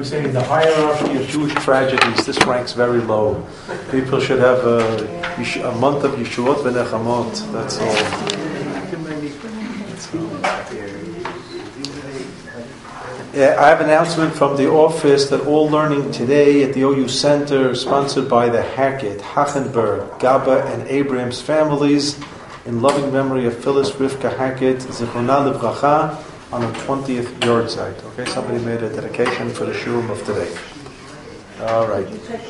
we say in the hierarchy of Jewish tragedies, this ranks very low. People should have a month of Yeshuot v'Nechamot. That's all. I have an announcement from the office that all learning today at the OU Center, sponsored by the Hackett, Hachenberg, Gaba, and Abraham's families, in loving memory of Phyllis Rivka Hackett, Zichrona Livracha, on her 20th yahrzeit. Okay, somebody made a dedication for the shurim of today. All right.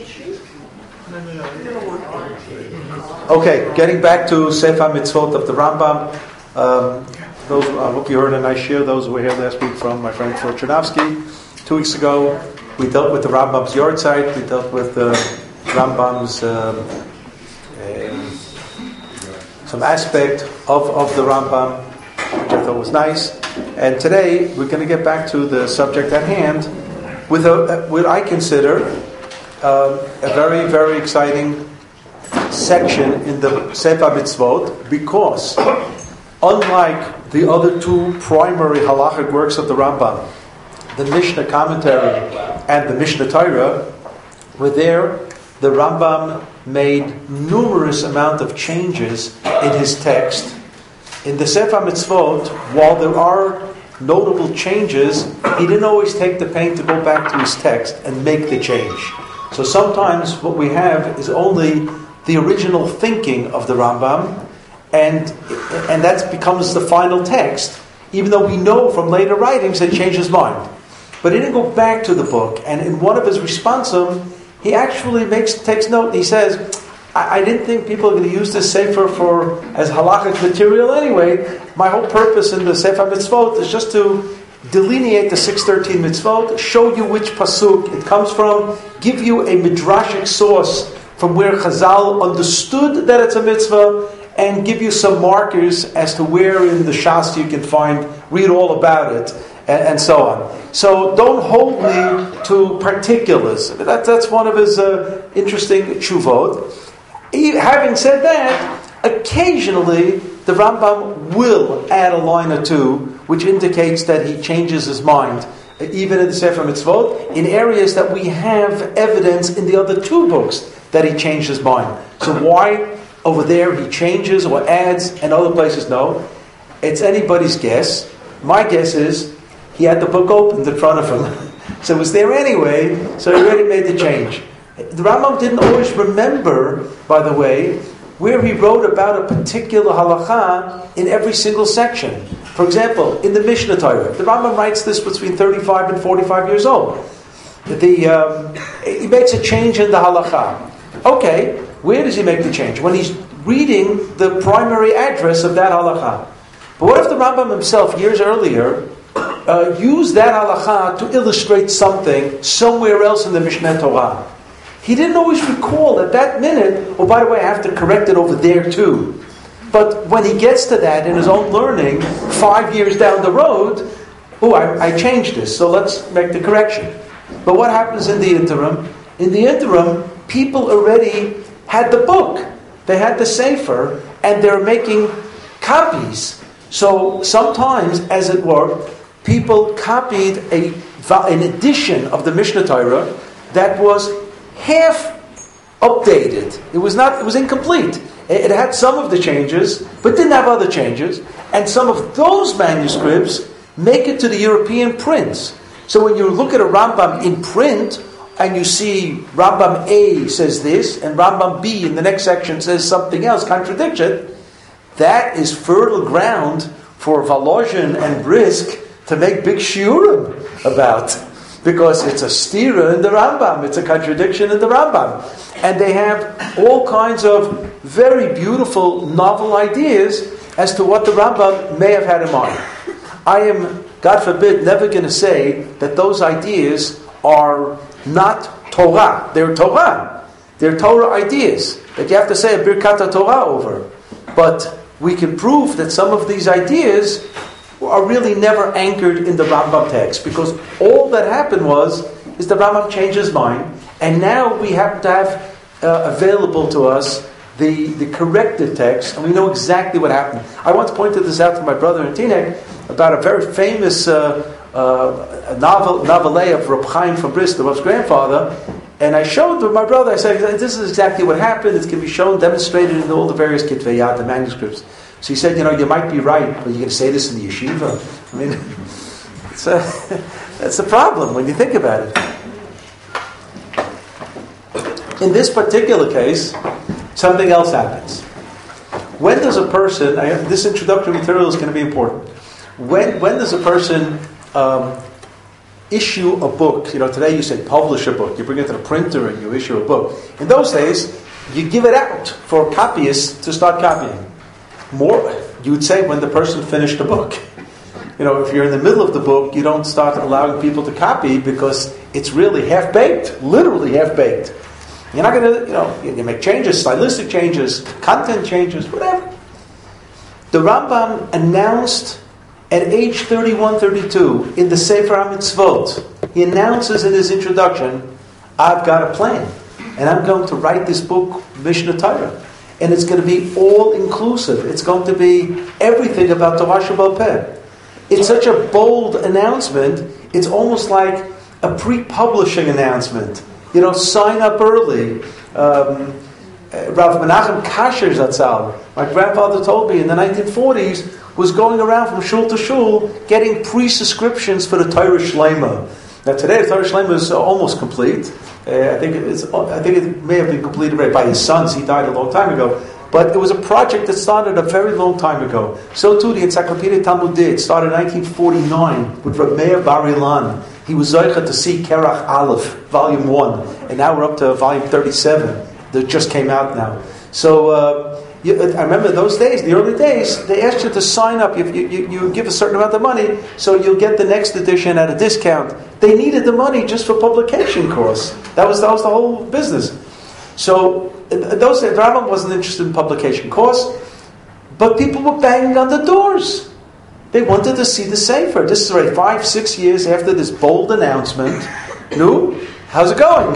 Okay, getting back to Sefer Mitzvot of the Rambam. I hope you heard a nice shir. Those who were here last week from my friend Phil Chernovsky. 2 weeks ago, we dealt with the Rambam's yahrzeit. We dealt with the Rambam's some aspect of the Rambam, which I thought was nice. And today, we're going to get back to the subject at hand with what I consider a very, very exciting section in the Sefer Mitzvot, because unlike the other two primary halachic works of the Rambam, the Mishnah commentary and the Mishnah Torah, were there, the Rambam made numerous amount of changes in his text. In the Sefer Mitzvot, while there are notable changes, he didn't always take the pain to go back to his text and make the change. So sometimes what we have is only the original thinking of the Rambam, and that becomes the final text, even though we know from later writings that he changed his mind. But he didn't go back to the book, and in one of his responsum, he actually takes note, and he says, I didn't think people are going to use this sefer as halachic material anyway. My whole purpose in the Sefer Mitzvot is just to delineate the 613 mitzvot, show you which pasuk it comes from, give you a midrashic source from where Chazal understood that it's a mitzvah, and give you some markers as to where in the Shas you can read all about it, and so on. So don't hold me to particulars. That's one of his interesting tshuvot. Having said that, occasionally the Rambam will add a line or two which indicates that he changes his mind, even in the Sefer Mitzvot, in areas that we have evidence in the other two books that he changed his mind. So why over there he changes or adds and other places no? It's anybody's guess. My guess is he had the book opened in front of him. So it was there anyway, so he already made the change. The Rambam didn't always remember, by the way, where he wrote about a particular halacha in every single section. For example, in the Mishnah Torah, the Rambam writes this between 35 and 45 years old. He makes a change in the halacha. Okay, where does he make the change? When he's reading the primary address of that halacha. But what if the Rambam himself, years earlier, used that halacha to illustrate something somewhere else in the Mishnah Torah? He didn't always recall at that minute, oh, by the way, I have to correct it over there too. But when he gets to that in his own learning, 5 years down the road, oh, I changed this, so let's make the correction. But what happens in the interim? In the interim, people already had the book. They had the Sefer, and they're making copies. So sometimes, as it were, people copied an edition of the Mishnah Torah that was half updated. It was incomplete. It had some of the changes, but didn't have other changes. And some of those manuscripts make it to the European prints. So when you look at a Rambam in print, and you see Rambam A says this, and Rambam B in the next section says something else, contradiction, that is fertile ground for Volozhin and Brisk to make big shiurim about. Because it's a stira in the Rambam, it's a contradiction in the Rambam. And they have all kinds of very beautiful, novel ideas as to what the Rambam may have had in mind. I am, God forbid, never going to say that those ideas are not Torah. They're Torah. They're Torah ideas that you have to say a Birkat Torah over. But we can prove that some of these ideas are really never anchored in the Rambam text, because all that happened is the Rambam changed his mind, and now we have to have available to us the corrected text, and we know exactly what happened. I once pointed this out to my brother in Teaneck about a very famous a novelette of Reb Chaim from Bristol, Reb's grandfather, and I showed to my brother, I said, this is exactly what happened, it can be shown, demonstrated in all the various Kitvei Yad, the manuscripts. So he said, you might be right, but you're going to say this in the yeshiva? I mean, that's a problem when you think about it. In this particular case, something else happens. When does a person, this introductory material is going to be important. When does a person issue a book? Today you say publish a book. You bring it to the printer and you issue a book. In those days, you give it out for copyists to start copying. More, you would say when the person finished the book. If you're in the middle of the book, you don't start allowing people to copy because it's really half-baked, literally half-baked. You're not going to, you make changes, stylistic changes, content changes, whatever. The Rambam announced at age 31, 32, in the Sefer HaMitzvot, he announces in his introduction, I've got a plan. And I'm going to write this book, Mishnah Torah. And it's going to be all-inclusive. It's going to be everything about Torah Sheba'al Peh. It's such a bold announcement, it's almost like a pre-publishing announcement. Sign up early. Rav Menachem Kasher Zatzal, my grandfather told me in the 1940s, was going around from shul to shul getting pre-subscriptions for the Torah Shlema. Now today the Torah Shlema is almost complete. I think it may have been completed by his sons. He died a long time ago. But it was a project that started a very long time ago. So too the Encyclopedia Talmudit started in 1949 with Reb Meir Bar Ilan. He was Zoicha to see Kerach Aleph, Volume 1. And now we're up to Volume 37 that just came out now. So I remember those days, the early days, they asked you to sign up. You give a certain amount of money, so you'll get the next edition at a discount. They needed the money just for publication costs. That was the whole business. So in those days, the Rambam wasn't interested in publication costs, but people were banging on the doors. They wanted to see the Sefer. This is already 5-6 years after this bold announcement. How's it going?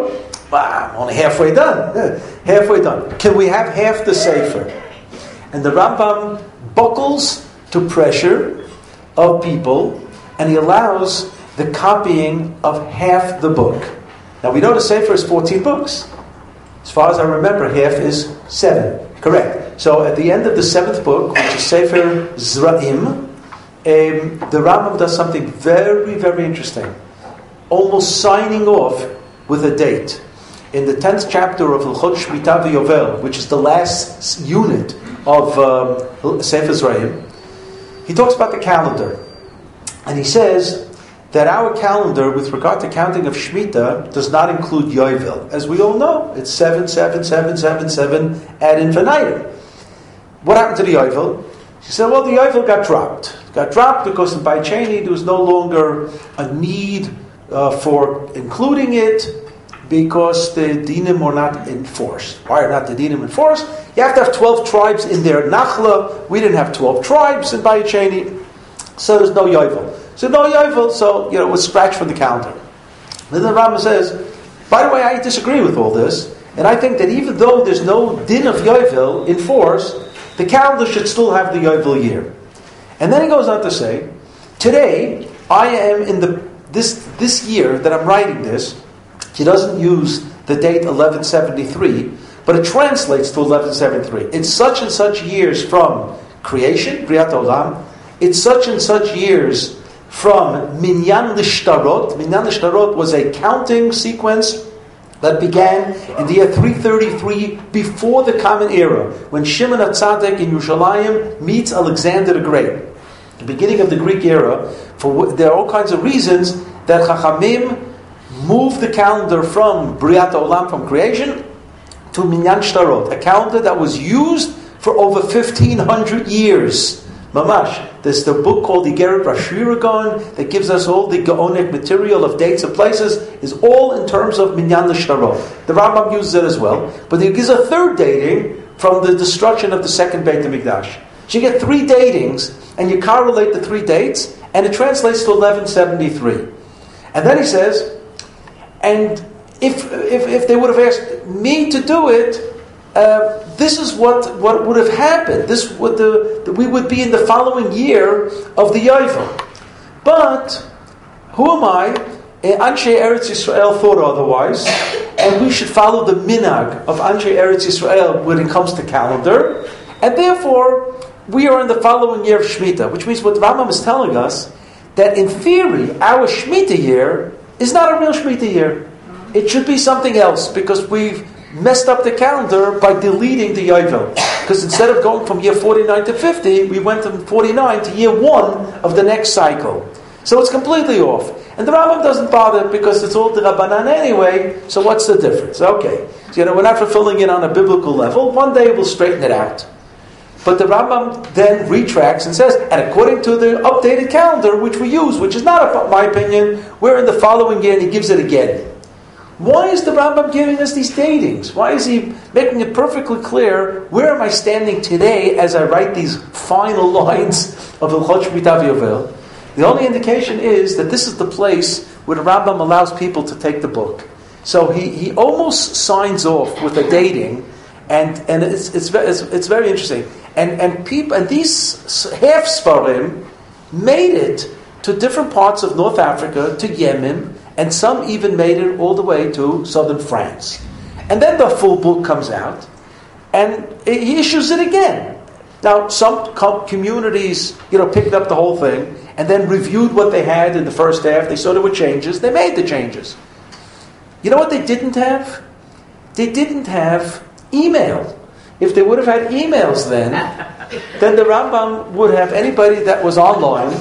I'm only halfway done. Halfway done. Can we have half the Sefer? And the Rambam buckles to pressure of people, and he allows the copying of half the book. Now we know the Sefer is 14 books. As far as I remember, half is 7. Correct. So at the end of the 7th book, which is Sefer Zra'im, the Rambam does something very, very interesting. Almost signing off with a date. In the 10th chapter of Hilchot Shemitah V'Yovel, which is the last unit of Sefer Zra'im, he talks about the calendar. And he says that our calendar, with regard to counting of Shemitah, does not include Yovel. As we all know, it's 7, 7, 7, 7, 7 ad infinitum. What happened to the Yovel? She said, well, the Yovel got dropped. It got dropped because in Beit Sheni there was no longer a need for including it because the dinim were not enforced. Why are not the dinim enforced? You have to have 12 tribes in their Nachla. We didn't have 12 tribes in Beit Sheni, so there's no Yovel. So no Yovel, so it was scratched from the calendar. Then the Rambam says, by the way, I disagree with all this, and I think that even though there's no din of Yovel in force, the calendar should still have the Yovel year. And then he goes on to say, today, I am in this year that I'm writing this, he doesn't use the date 1173, but it translates to 1173. It's such and such years from creation, Briat Olam. It's such and such years from Minyan L'Shtarot. Minyan L'Shtarot was a counting sequence that began in the year 333 before the Common Era, when Shimon HaTzadik in Yerushalayim meets Alexander the Great. The beginning of the Greek era. There are all kinds of reasons that Chachamim moved the calendar from Briat Olam, from creation, to Minyan Shtarot, a calendar that was used for over 1,500 years. Mamash. There's the book called Igeret Rashi Gaon that gives us all the Gaonic material of dates and places, is all in terms of Minyan L'Shtarot. The Rambam uses it as well, but he gives a third dating from the destruction of the second Beit HaMikdash. So you get 3 datings, and you correlate the 3 dates, and it translates to 1173. And then he says, and if they would have asked me to do it, this is what would have happened. We would be in the following year of the Yovel. But who am I? Anshe Eretz Yisrael thought otherwise, and we should follow the minhag of Anshe Eretz Yisrael when it comes to calendar, and therefore we are in the following year of Shemitah, which means what Rambam is telling us, that in theory, our Shemitah year is not a real Shemitah year. It should be something else, because we've messed up the calendar by deleting the Yovel. Because instead of going from year 49 to 50, we went from 49 to year 1 of the next cycle. So it's completely off. And the Rambam doesn't bother because it's all the Rabbanan anyway, so what's the difference? Okay. So, we're not fulfilling it on a biblical level. One day we'll straighten it out. But the Rambam then retracts and says, and according to the updated calendar, which we use, which is not my opinion, we're in the following year, and he gives it again. Why is the Rambam giving us these datings? Why is he making it perfectly clear, where am I standing today as I write these final lines of Hilchot Shemitah Yovel? The only indication is that this is the place where the Rambam allows people to take the book. So he almost signs off with a dating, and it's very interesting. And these half Sfarim made it to different parts of North Africa, to Yemen, and some even made it all the way to southern France. And then the full book comes out, and he issues it again. Now, some communities, picked up the whole thing, and then reviewed what they had in the first half. They saw there were changes. They made the changes. You know what they didn't have? They didn't have email. If they would have had emails then the Rambam would have, anybody that was online,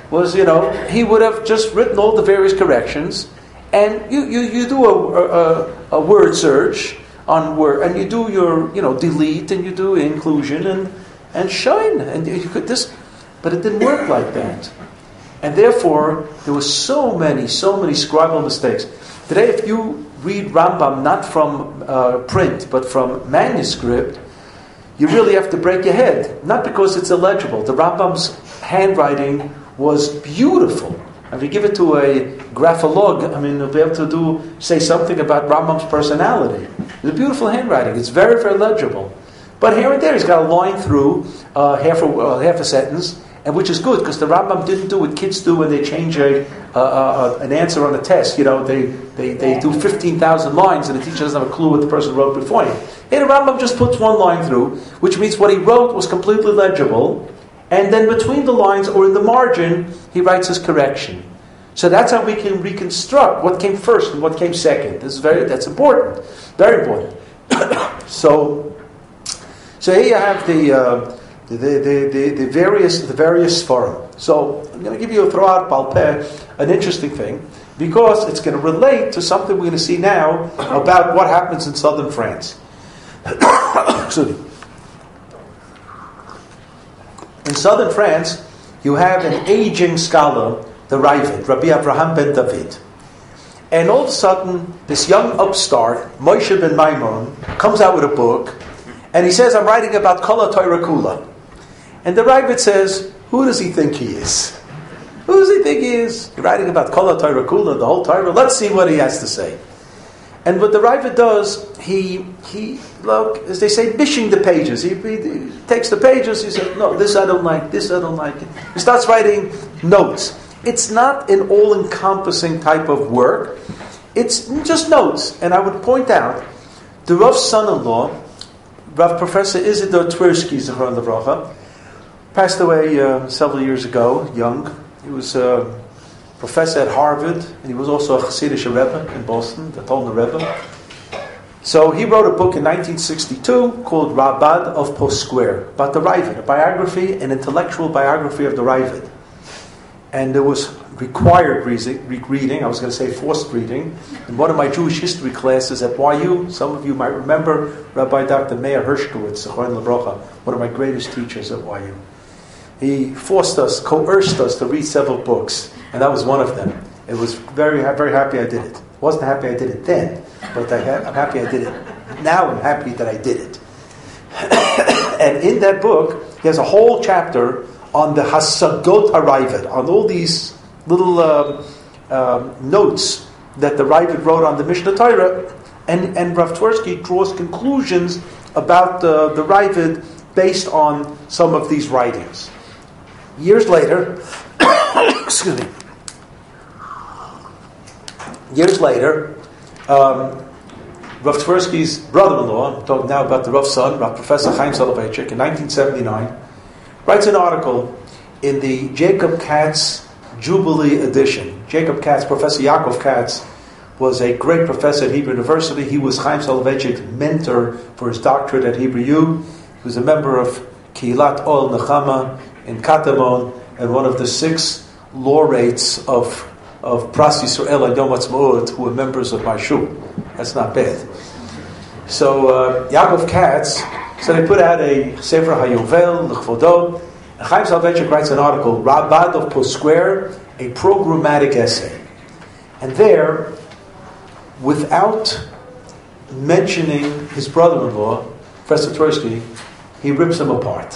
he would have just written all the various corrections, and you do a word search on word, and you do your, delete, and you do inclusion, and shine, and you could this, but it didn't work like that. And therefore, there were so many scribal mistakes. Today, if you read Rambam not from print, but from manuscript, you really have to break your head. Not because it's illegible. The Rambam's handwriting was beautiful. If you give it to a grapholog, you'll be able to say something about Rambam's personality. It's a beautiful handwriting. It's very, very legible. But here and there, he's got a line through half a sentence, and which is good, because the Rambam didn't do what kids do when they change an answer on a test. They do 15,000 lines, and the teacher doesn't have a clue what the person wrote before him. Here, the Rambam just puts one line through, which means what he wrote was completely legible, and then between the lines, or in the margin, he writes his correction. So that's how we can reconstruct what came first and what came second. That's important, very important. So here you have the various Sfarim. So I'm going to give you a throughout Balpeh, an interesting thing, because it's going to relate to something we're going to see now about what happens in southern France. Excuse me. In southern France, you have an aging scholar, the Ravid, Rabbi Avraham ben David. And all of a sudden, this young upstart, Moshe ben Maimon, comes out with a book, and he says, I'm writing about Kol HaTorah Kula. And the Ravid says, who does he think he is? Who does he think he is? He's writing about Kol HaTorah Kula, the whole Torah. Let's see what he has to say. And what the Ravid does, he as they say, bishing the pages. He takes the pages, he says, no, this I don't like, this I don't like. He starts writing notes. It's not an all-encompassing type of work. It's just notes. And I would point out, the Rav's son-in-law, Rav Professor Isidor Tversky, Zichron Livracha, passed away several years ago, young. He was a professor at Harvard, and he was also a Hasidic Rebbe in Boston, the Tolner Rebbe. So he wrote a book in 1962 called Rabad of Post Square, about the Ravid, a biography, an intellectual biography of the Ravid. And there was required reading, I was going to say forced reading, in one of my Jewish history classes at YU. Some of you might remember Rabbi Dr. Meir Hershkowitz, Zichron Livracha, one of my greatest teachers at YU. He coerced us to read several books, and that was one of them. It was very, very happy I did it. Wasn't happy I did it then, but I'm happy I did it. Now I'm happy that I did it. And in that book, he has a whole chapter on the Hasagot HaRavid, on all these little notes that the Ravid wrote on the Mishnah Torah, and Rav Tversky draws conclusions about the Ravid based on some of these writings. Years later, excuse me. Years later, Rav Tversky's brother-in-law, I'm talking now about the Rav's son, Rav Professor Chaim Soloveitchik, in 1979, writes an article in the Jacob Katz Jubilee edition. Jacob Katz, Professor Yaakov Katz, was a great professor at Hebrew University. He was Chaim Soloveitchik's mentor for his doctorate at Hebrew U. He was a member of Keilat Ol Nechama in Katamon, and one of the 6 laureates of Pras Yisrael and Yom Ha'atzmaut who were members of my shul. That's not bad. So Yaakov Katz, so they put out a Sefer HaYovel, L'chvodo, and Chaim Soloveitchik writes an article, Rabad of Posquare, a programmatic essay. And there, without mentioning his brother-in-law, Professor Tversky, he rips him apart.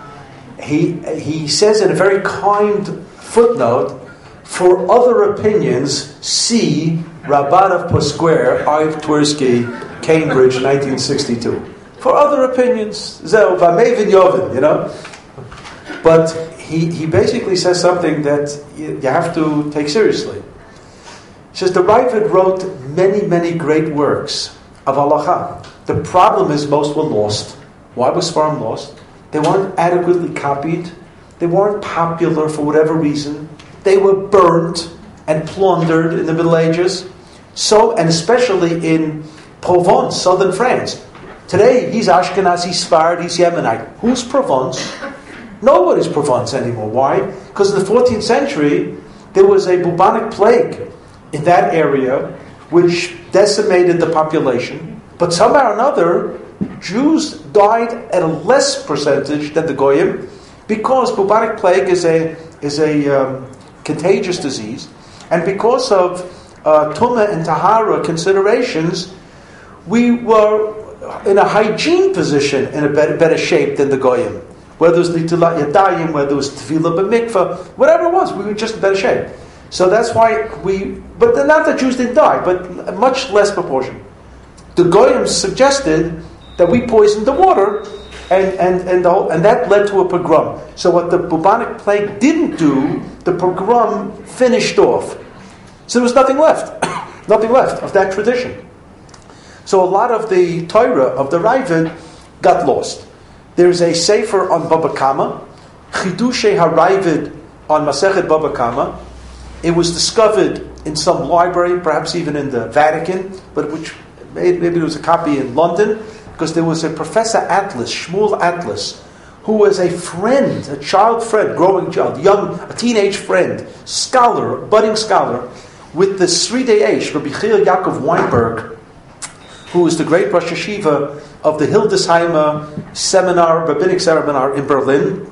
He says in a very kind footnote, for other opinions, see Rabban of Posquare, Ive Tversky, Cambridge, 1962. For other opinions, Zeh Vamevin Yovin, you know. But he basically says something that you have to take seriously. He says the Raavad wrote many, many great works of halacha. The problem is most were lost. Why was Sfarim lost? They weren't adequately copied. They weren't popular for whatever reason. They were burnt and plundered in the Middle Ages. So, and especially in Provence, southern France. Today, he's Ashkenazi, he's Sfarad, he's Yemenite. Who's Provence? Nobody's Provence anymore. Why? Because in the 14th century, there was a bubonic plague in that area which decimated the population. But somehow or another, Jews died at a less percentage than the Goyim, because bubonic plague is a contagious disease, and because of Tumah and Tahara considerations, we were in a hygiene position in a better shape than the Goyim. Whether it was Nitilat Yadayim, whether it was Tefillah B'mikvah, whatever it was, we were just in better shape. So that's why but not that Jews didn't die, but a much less proportion. The Goyim suggested that we poisoned the water, and that led to a pogrom. So what the bubonic plague didn't do, the pogrom finished off. So there was nothing left, nothing left of that tradition. So a lot of the Torah of the Raavad got lost. There's a sefer on Baba Kama, Chidushei HaRaavad on Masechet Baba Kama. It was discovered in some library, perhaps even in the Vatican, but which maybe there was a copy in London, because there was a Professor Atlas, Shmuel Atlas, who was a friend, a child friend, growing child, a teenage friend, scholar, budding scholar, with the Sridei Eish, Rabbi Chir Yaakov Weinberg, who was the great Rosh Yeshiva of the Hildesheimer seminar, rabbinic seminar in Berlin.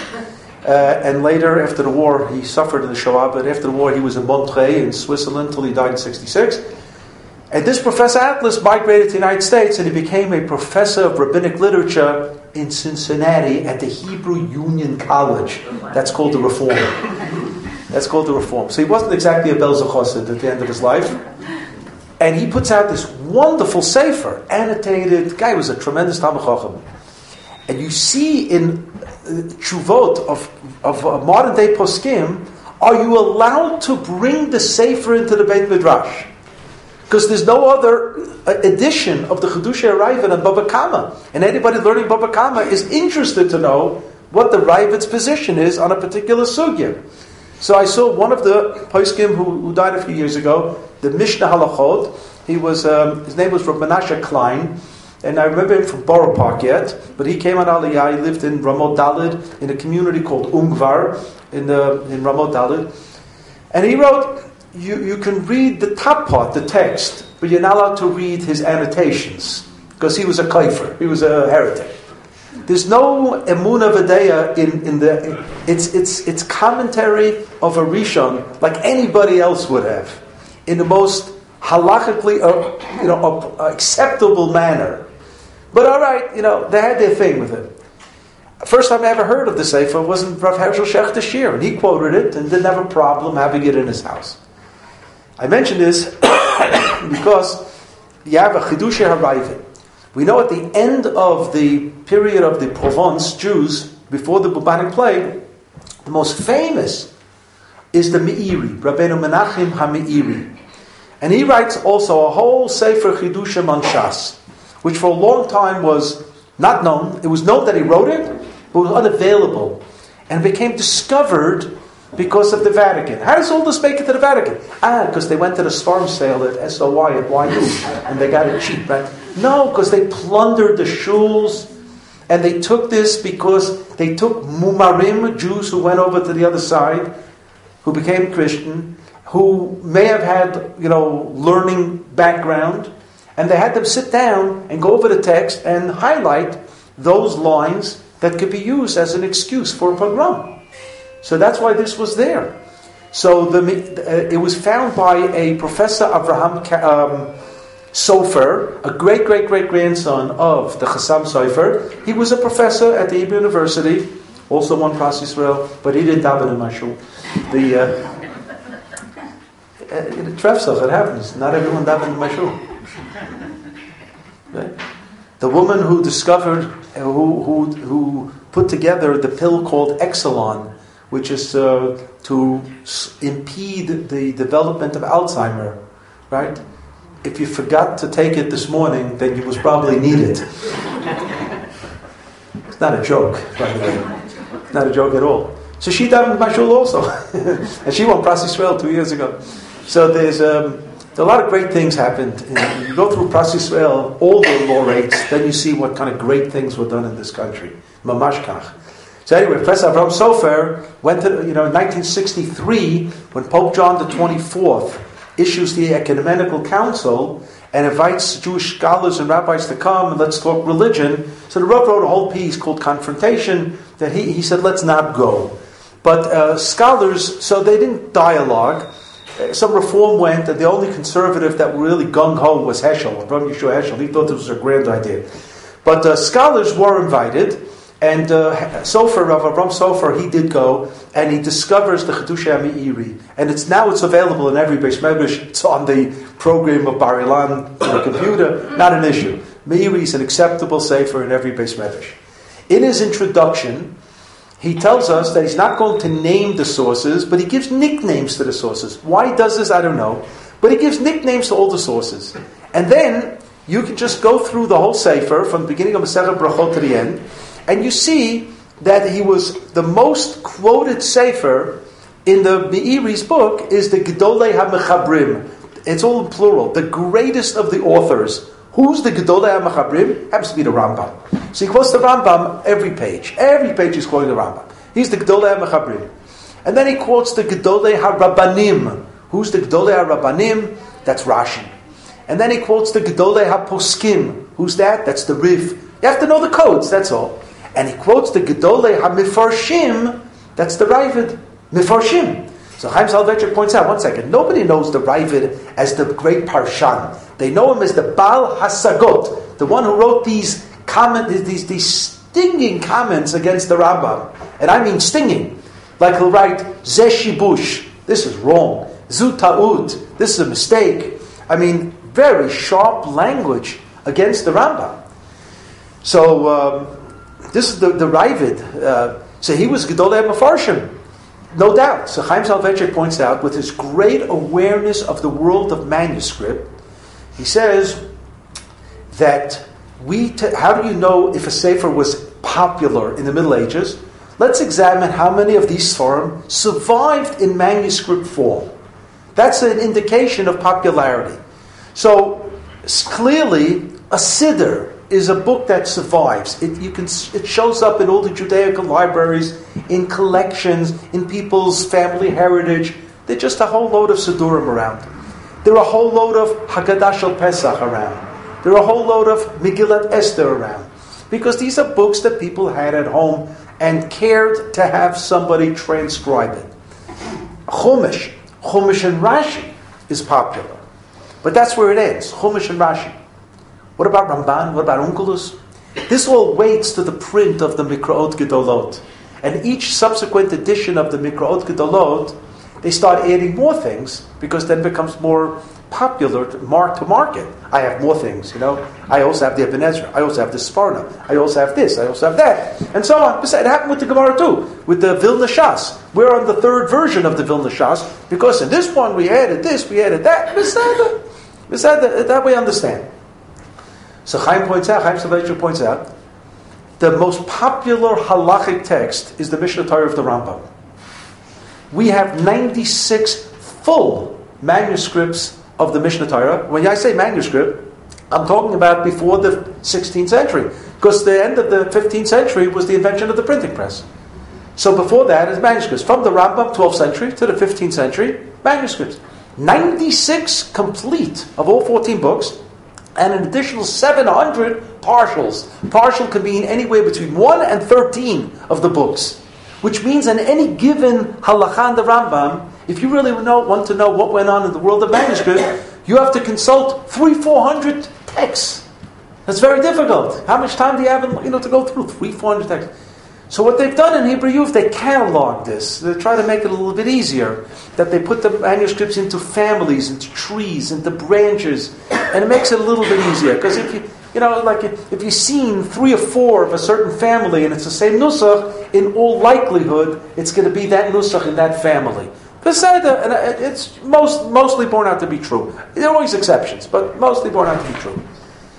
And later, after the war, he suffered in the Shoah, but after the war he was in Montreux in Switzerland until he died in 1966. And this Professor Atlas migrated to the United States, and he became a professor of rabbinic literature in Cincinnati at the Hebrew Union College. That's called the Reform. That's called the Reform. So he wasn't exactly a Belzer Chassid at the end of his life. And he puts out this wonderful sefer, annotated. The guy was a tremendous Talmid Chacham. And you see in Tshuvot of modern day poskim, are you allowed to bring the sefer into the Beit Midrash? Because there's no other edition of the Chidushei HaRaavad and Baba Kama. And anybody learning Baba Kama is interested to know what the Raavad's position is on a particular sugya. So I saw one of the poskim who died a few years ago, the Mishnah Halachot. He was his name was Rav Menashe Klein, and I remember him from Borough Park yet. But he came on Aliyah. He lived in Ramot Daled in a community called Ungvar in Ramot Daled, and he wrote. You can read the top part, the text, but you're not allowed to read his annotations because he was a kafir, he was a heretic. There's no emunah v'deya in the it's commentary of a Rishon like anybody else would have in the most halachically acceptable manner. But all right, they had their thing with it. First time I ever heard of the sefer wasn't Rav Hershel Shechter Shir, and he quoted it and didn't have a problem having it in his house. I mention this because you have a Chidushei HaRaavad. We know at the end of the period of the Provence Jews, before the bubonic plague, the most famous is the Meiri, Rabbeinu Menachem HaMeiri. And he writes also a whole Sefer Chidushim on Shas, which for a long time was not known. It was known that he wrote it, but it was unavailable. And became discovered because of the Vatican. How does all this make it to the Vatican? Because they went to the Sfarm sale at SOY at YU, and they got it cheap, right? No, because they plundered the shuls, and they took this because they took Mumarim, Jews who went over to the other side, who became Christian, who may have had, learning background, and they had them sit down and go over the text and highlight those lines that could be used as an excuse for a pogrom. So that's why this was there. So it was found by a Professor Avraham Sofer, a great-great-great-grandson of the Chassam Sofer. He was a professor at the Hebrew University, also won Pras Yisrael, but he didn't daven in my shul. In Trefsach, it happens. Not everyone daven in my shul. Right? The woman who discovered, who put together the pill called Exelon, which is to impede the development of Alzheimer, right? If you forgot to take it this morning, then you most probably need it. It's not a joke, by the way. It's not a joke at all. So she davened in my shul also. And she won Pras Yisrael 2 years ago. So there's a lot of great things happened. You go through Pras Yisrael, all the laureates, then you see what kind of great things were done in this country. Mamash kach. So anyway, Professor Avraham Sofer went to, in 1963, when Pope John the 24th issues the Ecumenical Council and invites Jewish scholars and rabbis to come and let's talk religion. So the Rav wrote a whole piece called Confrontation that he said, let's not go. But scholars, so they didn't dialogue. Some reform went, and the only conservative that really gung-ho was Heschel, Rabbi Yeshua Heschel. He thought this was a grand idea. But scholars were invited, and Sofer, Rav Avraham Sofer, he did go, and he discovers the Chedushei HaMeiri. And it's available in every Beis Medrash. It's on the program of Bar Ilan on the computer. Not an issue. Meiri is an acceptable sefer in every Beis Medrash. In his introduction, he tells us that he's not going to name the sources, but he gives nicknames to the sources. Why he does this, I don't know. But he gives nicknames to all the sources. And then you can just go through the whole sefer from the beginning of Masechet Brachot to the end, and you see that he was the most quoted sefer in the Meiri's book is the Gedolei HaMechabrim. It's all in plural. The greatest of the authors. Who's the Gedolei HaMechabrim? Happens to be the Rambam. So he quotes the Rambam every page. Every page he's quoting the Rambam. He's the Gedolei HaMechabrim. And then he quotes the Gedolei HaRabbanim. Who's the Gedolei HaRabbanim? That's Rashi. And then he quotes the Gedolei HaPoskim. Who's that? That's the Rif. You have to know the codes, that's all. And he quotes the Gedolei HaMifarshim. That's the Ravid. Mifarshim. So Chaim Soloveitchik points out, one second, nobody knows the Ravid as the great Parshan. They know him as the Baal Hasagot, the one who wrote these stinging comments against the Rambam. And I mean stinging. Like he'll write, Zeh Shibush, this is wrong. Zu Ta'ud, this is a mistake. I mean, very sharp language against the Rambam. So, this is the Ravid. So he was Gedolei HaMefarshim. No doubt. So Chaim Soloveitchik points out, with his great awareness of the world of manuscript, he says that how do you know if a sefer was popular in the Middle Ages? Let's examine how many of these Sfarim survived in manuscript form. That's an indication of popularity. So clearly, a Siddur is a book that survives. It shows up in all the Judaical libraries, in collections, in people's family heritage. There's just a whole load of Siddurim around. There are a whole load of Haggadah Shel Pesach around. There are a whole load of Megillat Esther around. Because these are books that people had at home and cared to have somebody transcribe it. Chumash and Rashi is popular. But that's where it ends, Chumash and Rashi. What about Ramban? What about Onkelos? This all waits to the print of the Mikraot Gedolot. And each subsequent edition of the Mikraot Gedolot, they start adding more things, because then it becomes more popular to market. I have more things, I also have the Ibn Ezra. I also have the Sforno. I also have this. I also have that. And so on. It happened with the Gemara too, with the Vilna Shas. We're on the third version of the Vilna Shas, because in this one we added this, we added that. That we understand. So Chaim Soloveitchik points out, the most popular halachic text is the Mishnah Torah of the Rambam. We have 96 full manuscripts of the Mishnah Torah. When I say manuscript, I'm talking about before the 16th century, because the end of the 15th century was the invention of the printing press. So before that is manuscripts. From the Rambam, 12th century, to the 15th century, manuscripts. 96 complete of all 14 books, and an additional 700 partials. Partial can mean anywhere between 1 and 13 of the books. Which means in any given halakha in the Rambam, if you really want to know what went on in the world of manuscript, you have to consult 300-400 texts. That's very difficult. How much time do you have to go through 300-400 texts? So what they've done in Hebrew Youth, they catalog this. They try to make it a little bit easier. That they put the manuscripts into families, into trees, into branches, and it makes it a little bit easier. Because if you've seen 3 or 4 of a certain family and it's the same nusach, in all likelihood, it's going to be that nusach in that family. And it's mostly borne out to be true. There are always exceptions, but mostly borne out to be true.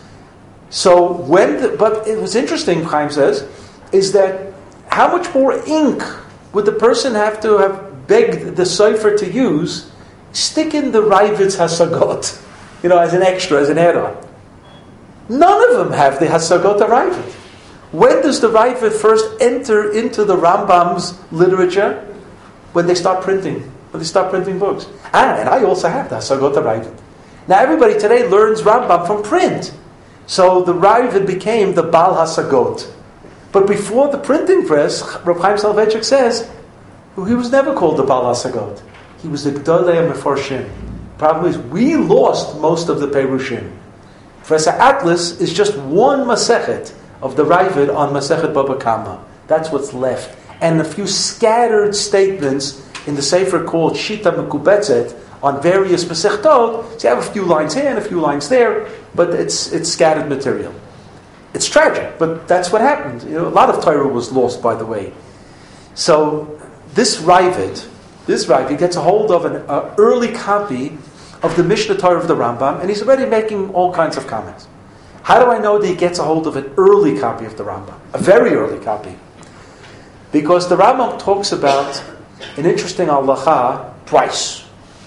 So but it was interesting, Chaim says, is that how much more ink would the person have to have begged the Sefer to use? Stick in the Ravid's Hasagot, as an extra, as an add-on. None of them have the Hasagot Ravid. When does the Ravid first enter into the Rambam's literature? When they start printing. When they start printing books. And I also have the Hasagot Ravid. Now everybody today learns Rambam from print. So the Ravid became the Bal Hasagot. But before the printing press, Reb Chaim Soloveitchik says, he was never called the Bal Hasagot. He was the Gdolei Mefarshim. Problem is, we lost most of the Perushim. Professor Atlas is just one Masechet of the Ravid on Masechet Baba Kama. That's what's left. And a few scattered statements in the Sefer called Shita Mekubetzet on various Masechtot. So you have a few lines here and a few lines there, but it's scattered material. It's tragic, but that's what happened. A lot of Torah was lost, by the way. So this Ravid gets a hold of an early copy of the Mishnah Torah of the Rambam, and he's already making all kinds of comments. How do I know that he gets a hold of an early copy of the Rambam? A very early copy. Because the Rambam talks about an interesting halacha twice.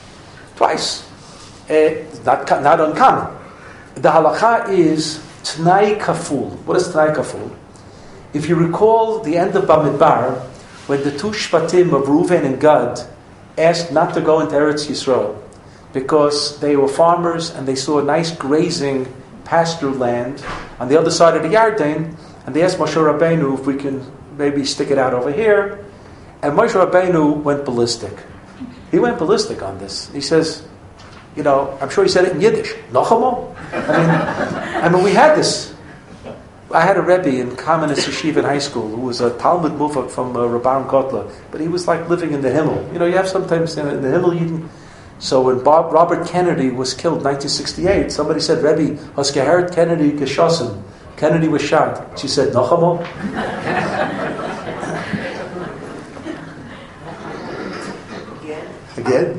Not uncommon. The halacha is T'nai Kaful. What is T'nai Kaful? If you recall the end of Bamidbar, when the 2 Shvatim of Reuven and Gad asked not to go into Eretz Yisrael because they were farmers and they saw a nice grazing pasture land on the other side of the Yarden, and they asked Moshe Rabbeinu if we can maybe stick it out over here, and Moshe Rabbeinu went ballistic. He went ballistic on this. He says, I'm sure he said it in Yiddish. Nochamo? I mean, we had this. I had a Rebbe in Kamenetz Yeshiva in high school who was a Talmud Mufak from Rabban Kotler, but he was like living in the Himmel. You have sometimes in the Himmel. So when Robert Kennedy was killed in 1968, somebody said, Rebbe, has gehört Kennedy geschossen. Kennedy was shot. She said, Nochamo? Again?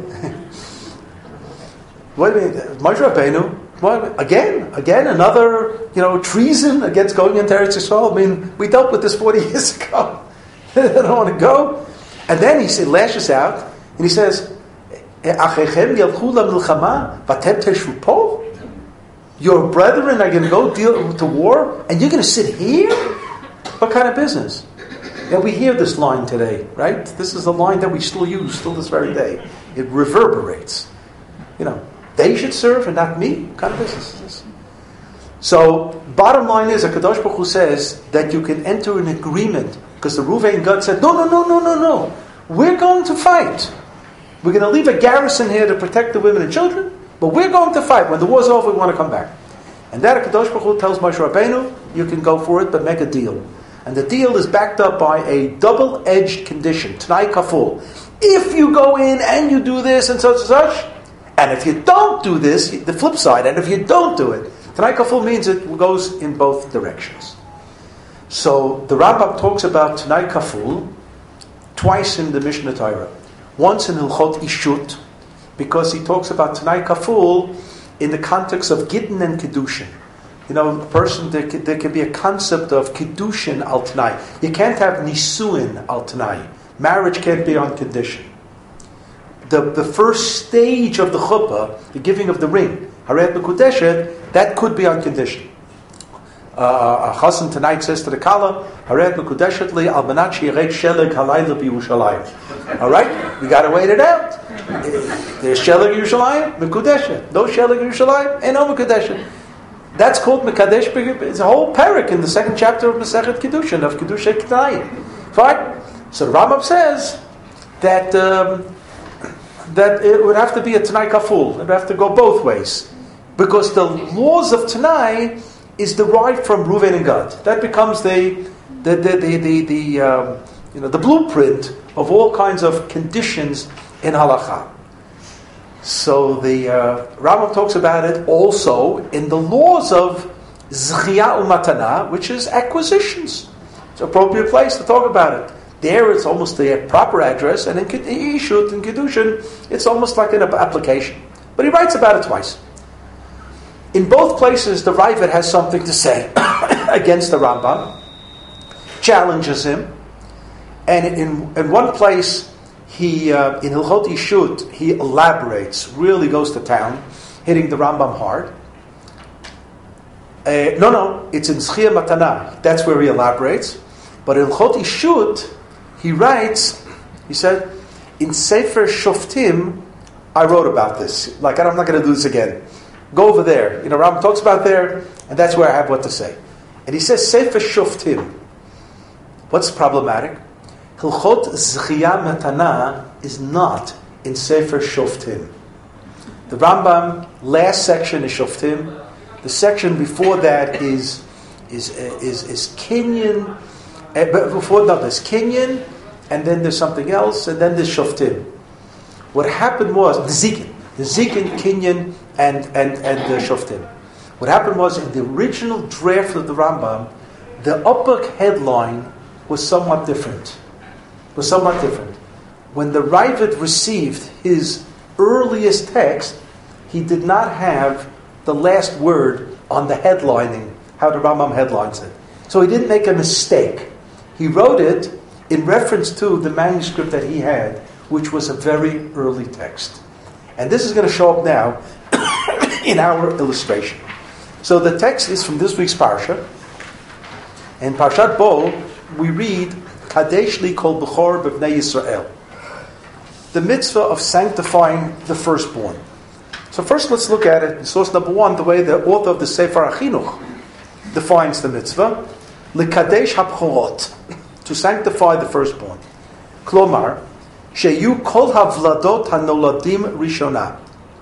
Wait a minute, Moshe Rabbeinu, again, another, treason against going into Eretz Yisrael. I mean, we dealt with this 40 years ago. They don't want to go. And then he lashes out, and he says, your brethren are going to go deal to war, and you're going to sit here? What kind of business? And we hear this line today, right? This is a line that we still use, still this very day. It reverberates. They should serve and not me? What kind of business is this? So, bottom line is, HaKadosh Baruch Hu says that you can enter an agreement, because the Reuven and Gad said, no. We're going to fight. We're going to leave a garrison here to protect the women and children, but we're going to fight. When the war's over, we want to come back. And that HaKadosh Baruch Hu tells Moshe Rabbeinu, you can go for it, but make a deal. And the deal is backed up by a double-edged condition, T'nai Kaful. If you go in and you do this and such and such, And if you don't do this, the flip side, and if you don't do it, Tanai Kaful means it goes in both directions. So the Rambam talks about Tanai Kaful twice in the Mishnah Torah. Once in Hilchot Ishut, because he talks about Tanai Kaful in the context of Gittin and Kedushin. You know, a person, there can be a concept of Kedushin al Tanai. You can't have Nisuin al Tanai. Marriage can't be on condition. The first stage of the chuppah, the giving of the ring, Haret Mekudeshet, that could be on condition. A chassan tonight says to the kala, Haret Mekudeshet li al manat sheyired sheleg halayla b'Yerushalayim. All right, we got to wait it out. There's sheleg Yerushalayim, Mekudeshet. No sheleg Yerushalayim, ain't no Mekudeshet. That's called Mekadesh. It's a whole parak in the second chapter of Masechet Kedushin, of Kedusha Ketayim. Fine. So the Rambam says that it would have to be a Tanai Kaful. It would have to go both ways. Because the laws of Tanai is derived from Reuven and Gad. That becomes the blueprint of all kinds of conditions in Halakha. So the Rambam talks about it also in the laws of Zchiyah Umatana, which is acquisitions. It's an appropriate place to talk about it. There it's almost the proper address, and in Ishut and Kedushin, it's almost like an application. But he writes about it twice. In both places, the Raavad has something to say against the Rambam, challenges him, and in one place, he in Hilchot Ishut, he elaborates, really goes to town, hitting the Rambam hard. It's in Zchiyah Matana. That's where he elaborates. But in Hilchot Ishut, he writes, he said, in Sefer Shoftim, I wrote about this. Like, I'm not going to do this again. Go over there. You know, Rambam talks about there, and that's where I have what to say. And he says, Sefer Shoftim. What's problematic? Hilchot Zchiyah Matana is not in Sefer Shoftim. The Rambam, last section is Shoftim. The section before that is Kinyan. But before that, there's Kinyan, and then there's something else, and then there's Shoftim. What happened was the Zikin, Kinyan, and the Shoftim. What happened was in the original draft of the Rambam, the upper headline was somewhat different. When the Raavad received his earliest text, he did not have the last word on the headlining, how the Rambam headlines it. So he didn't make a mistake. He wrote it in reference to the manuscript that he had, which was a very early text. And this is going to show up now in our illustration. So the text is from this week's Parsha. In Parshat Bo, we read, Kadesh li kol b'chor b'bnei Yisrael. The mitzvah of sanctifying the firstborn. So first let's look at it in source number 1, the way the author of the Sefer HaChinuch defines the mitzvah. L'kadesh ha'bchorot, to sanctify the firstborn. Klomar, sheyu kol havladot hanoladim rishona.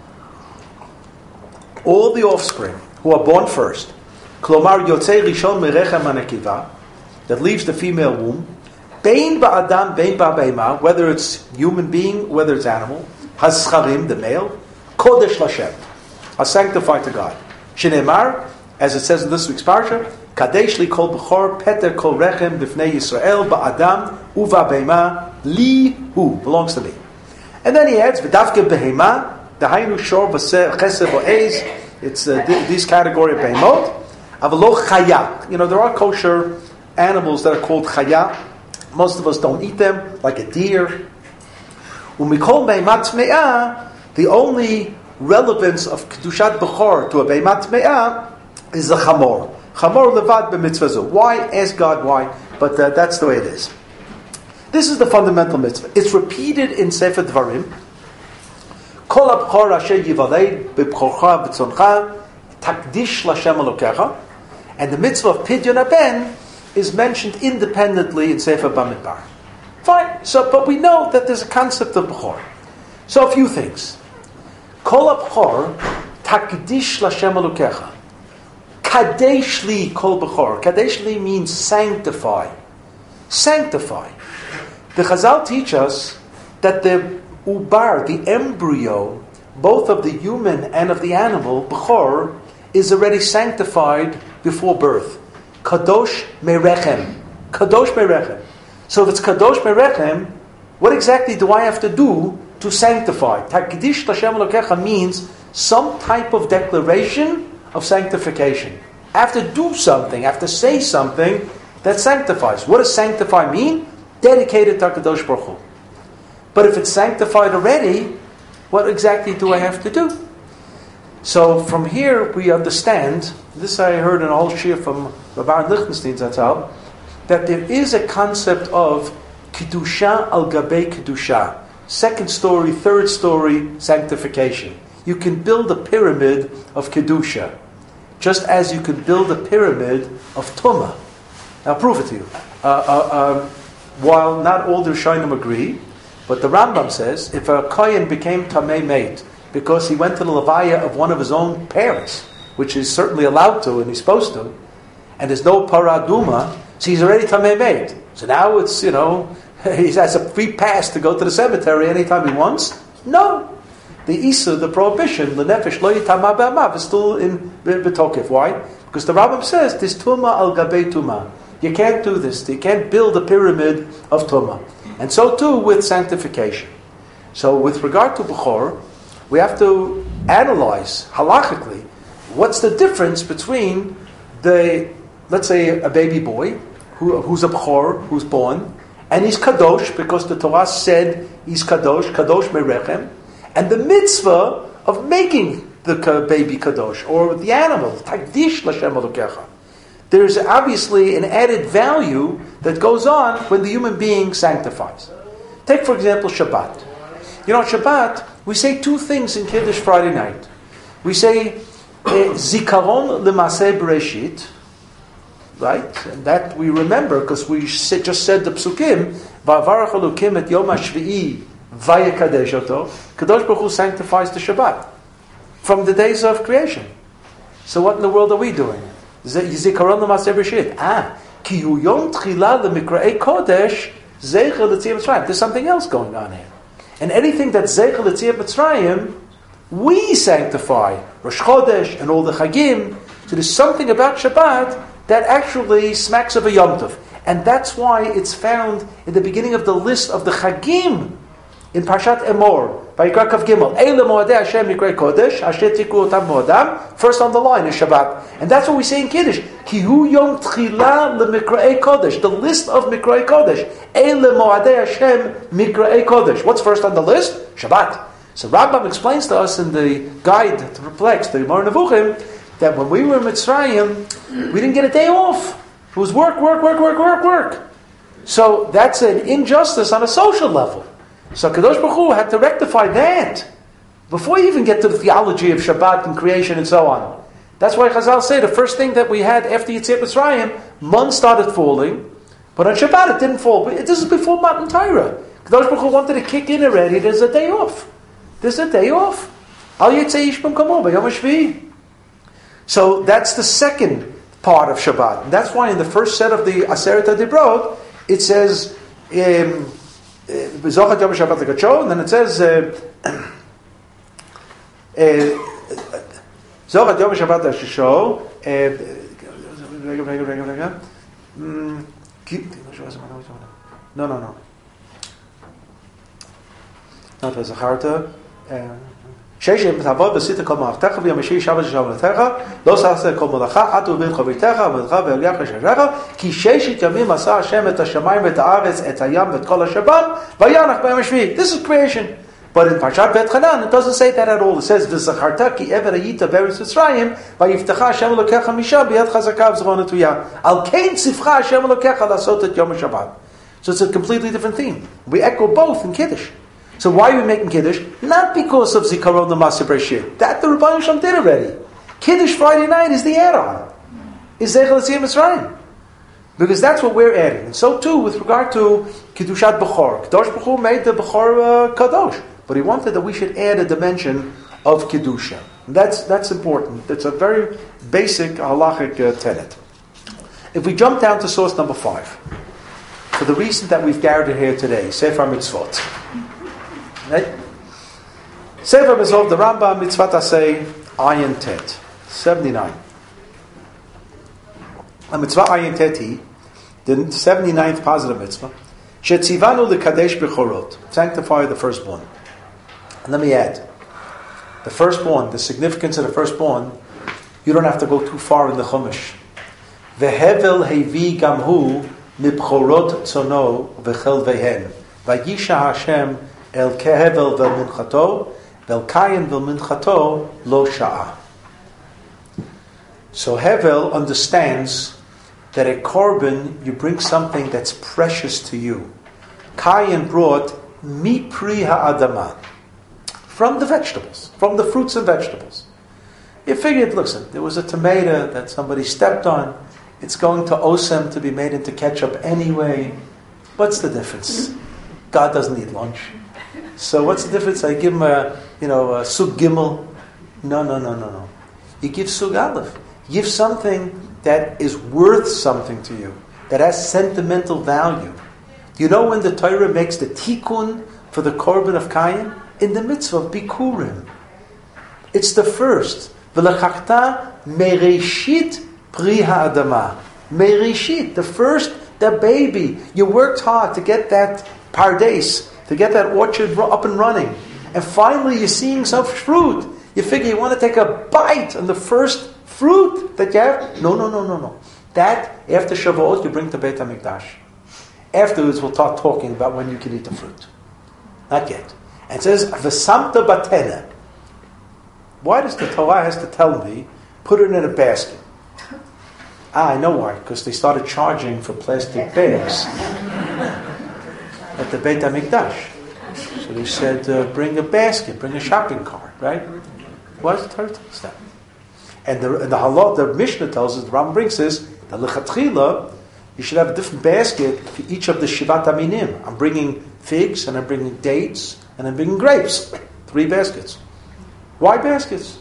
All the offspring who are born first. Klomar yotzei rishon merechem hanekiva, that leaves the female womb. Bein ba'adam, bein ba'beima, whether it's human being, whether it's animal. Hascharim, the male. Kodesh Lashem, are sanctified to God. Shinemar, as it says in this week's parsha, Kadesh li kol b'chor peter kol rechem b'fnei Yisrael ba'adam uva beima li hu, belongs to me. And then he adds v'davke behema dahainu shor v'chesed v'ez. It's these category of behemot. Avalo chaya. You know, there are kosher animals that are called chaya. Most of us don't eat them, like a deer. Umikol behemat me'ah. The only relevance of Kedushat Bechor to a Beimat Me'ah is the Chamor. Chamor levad b'mitzvah. Why? Ask God why. But that's the way it is. This is the fundamental mitzvah. It's repeated in Sefer Dvarim. Kol ha'bchor asher yivaled b'bchorcha b'tzoncha takdish l'Hashem Elokecha. And the mitzvah of Pidyon HaBen is mentioned independently in Sefer Bamidbar. Fine. But we know that there's a concept of Bechor. So a few things. Kol ha'bchor takdish l'Hashem Elokecha. Kadesh li kol b'chor. Kadesh li means sanctify. Sanctify. The Chazal teach us that the ubar, the embryo, both of the human and of the animal, Bechor, is already sanctified before birth. Kadosh Merechem. Kadosh Merechem. So if it's Kadosh Merechem, what exactly do I have to do to sanctify? Takdish L'Shem Elokecha means some type of declaration of sanctification. I have to do something, I have to say something that sanctifies. What does sanctify mean? Dedicated to Kadosh Baruch Hu. But if it's sanctified already, what exactly do I have to do? So from here we understand, this I heard in a whole shir from Rabbi Lichtenstein Zatzal, that there is a concept of Kedusha al Gabei Kedusha. Second story, third story, sanctification. You can build a pyramid of Kedusha, just as you can build a pyramid of Tumah. I'll prove it to you. While not all the Rishonim agree, but the Rambam says, if a Kohen became Tamei Meit, because he went to the Levaya of one of his own parents, which is certainly allowed to and he's supposed to, and there's no Paraduma, so he's already Tamei Meit. So now it's, he has a free pass to go to the cemetery anytime he wants? No. The Isa, the prohibition, the Nefesh Lo Yitama B'Amav, is still in B'Tokef. Why? Because the Rambam says, this Tumah al Gabei Tumah. You can't do this. You can't build a pyramid of Tumah. And so too with sanctification. So with regard to Bechor, we have to analyze halachically what's the difference between let's say a baby boy who's a Bechor, who's born, and he's Kadosh because the Torah said he's Kadosh Merechem, and the mitzvah of making the baby Kadosh, or the animal, Takdish L'Shem Elokecha. There's obviously an added value that goes on when the human being sanctifies. Take, for example, Shabbat. Shabbat, we say two things in Kiddush Friday night. We say, Zikaron L'Maseh Bereshit, right? And that we remember because we just said the Psukim, V'avarach Elokim et Yom HaShvi'i Vayekadesh Oto. Kadosh Baruch Hu sanctifies the Shabbat from the days of creation. So what in the world are we doing? Zikaron L'Maseh Bereshit. Ki hu Yom Tchila L'Mikra'ei Kodesh Zeicher L'Tzias Mitzrayim. There's something else going on here. And anything that's Zeicher L'Tzias Mitzrayim, we sanctify Rosh Chodesh and all the Chagim. So there's something about Shabbat that actually smacks of a Yom Tov. And that's why it's found in the beginning of the list of the Chagim in Parshat Emor, Vayikra Kav Gimel. Eile Moadei Hashem Mikrei Kodesh, Asher Tikru Otam Moadam. First on the line is Shabbat. And that's what we say in Kiddush. Ki hu Yom Tchila L'Mikrei Kodesh. The list of Mikrei Kodesh. Eile Moadei Hashem Mikrei Kodesh. What's first on the list? Shabbat. So Rambam explains to us in the guide to Perplex, the Gemara Nevuchim, that when we were in Mitzrayim, we didn't get a day off. It was work. So that's an injustice on a social level. So Kadosh Baruch Hu had to rectify that before you even get to the theology of Shabbat and creation and so on. That's why Chazal say the first thing that we had after Yetziat Mitzrayim, man started falling, but on Shabbat it didn't fall. But this is before Matan Torah. Kadosh Baruch Hu wanted to kick in already. There's a day off. Al Yetzei Yishbam Kamo B'Yom HaShvi'i. So that's the second part of Shabbat. And that's why in the first set of the Aseret HaDibrot, it says, B'Zochat Yom HaShabbat L'Kadsho, and then it says, Zochat Yom HaShabbat L'Kadsho, No. Not as a Charta. Sheshim Tavod B'Sita Kol Ma'avtecha V'Yom Shishi Shabbat Shalom Letecha Lo Saseh Kol Molacha Atu V'In Chavitecha V'Medcha V'Eliach L'Sharecha Ki Sheshit Yamim Asa Hashem Et HaShamayim Et HaAretz Et HaYam Et Kol HaShabam V'Yanach B'Yom HaShvi'i. This is creation. But in Parshat Bet Chanan, it doesn't say that at all. It says V'Zacharta Ki Eved Hayita Be'Eretz Mitzrayim V'Yiftecha Hashem Elokecha Misha B'Yad Chazaka V'Zron Etuyah Al Kein Tzivcha Hashem Elokecha Lasot Et Yom HaShabbat. So it's a completely different theme. We echo both in Kiddush. So why are we making Kiddush? Not because of Zikaron L'Maseh Bereshit. That the Rebbeinu Shalom did already. Kiddush Friday night is the add-on. Is Zeicher L'Tzias Mitzrayim. Because that's what we're adding. And so too with regard to Kiddushat Bechor. Kadosh Baruch Hu made the Bechor Kadosh. But he wanted that we should add a dimension of Kiddusha. And that's important. It's a very basic halachic tenet. If we jump down to source number 5, for the reason that we've gathered here today, Sefer Mitzvot. Right? Sefer Bezov, the Rambam, Mitzvot Aseh, Ayin Tet, 79. A Mitzvah Ayin Teti, the 79th positive mitzvah, Shetzivanu l'kadesh b'chorot, sanctify the firstborn. And let me add, the firstborn, the significance of the firstborn, you don't have to go too far in the Chumash. Vehevel hevi gamhu mibchorot tzono v'chel vehen. Vayisha Hashem el kehevel vel minchato, vel kayin vel minchato lo sha'a. So Hevel understands that a korban, you bring something that's precious to you. Kayin brought mi pri ha'adama, from the vegetables, from the fruits and vegetables. You figured, listen, there was a tomato that somebody stepped on. It's going to osem to be made into ketchup anyway. What's the difference? God doesn't eat lunch. So what's the difference? I give him a sug gimel. No. You give sug aleph. You give something that is worth something to you, that has sentimental value. Do you know when the Torah makes the tikkun for the korban of Kayin? In the mitzvah of Bikurim. It's the first. V'lechachta mereshit pri ha'adama. Mereshit, the first, the baby. You worked hard to get that pardes, to get that orchard up and running. And finally you're seeing some fruit. You figure you want to take a bite on the first fruit that you have? No. That, after Shavuot, you bring to Beit HaMikdash. Afterwards, we'll start talking about when you can eat the fruit. Not yet. And it says, V'samta batena. Why does the Torah has to tell me, put it in a basket? I know why. Because they started charging for plastic bags at the Beit HaMikdash. So they said, bring a basket, bring a shopping cart, right? Why does the Torah tell us that? And the halot, the Mishnah tells us, the Rambam brings this, the lechatchila, you should have a different basket for each of the Shivat Aminim. I'm bringing figs, and I'm bringing dates, and I'm bringing grapes. 3 baskets. Why baskets?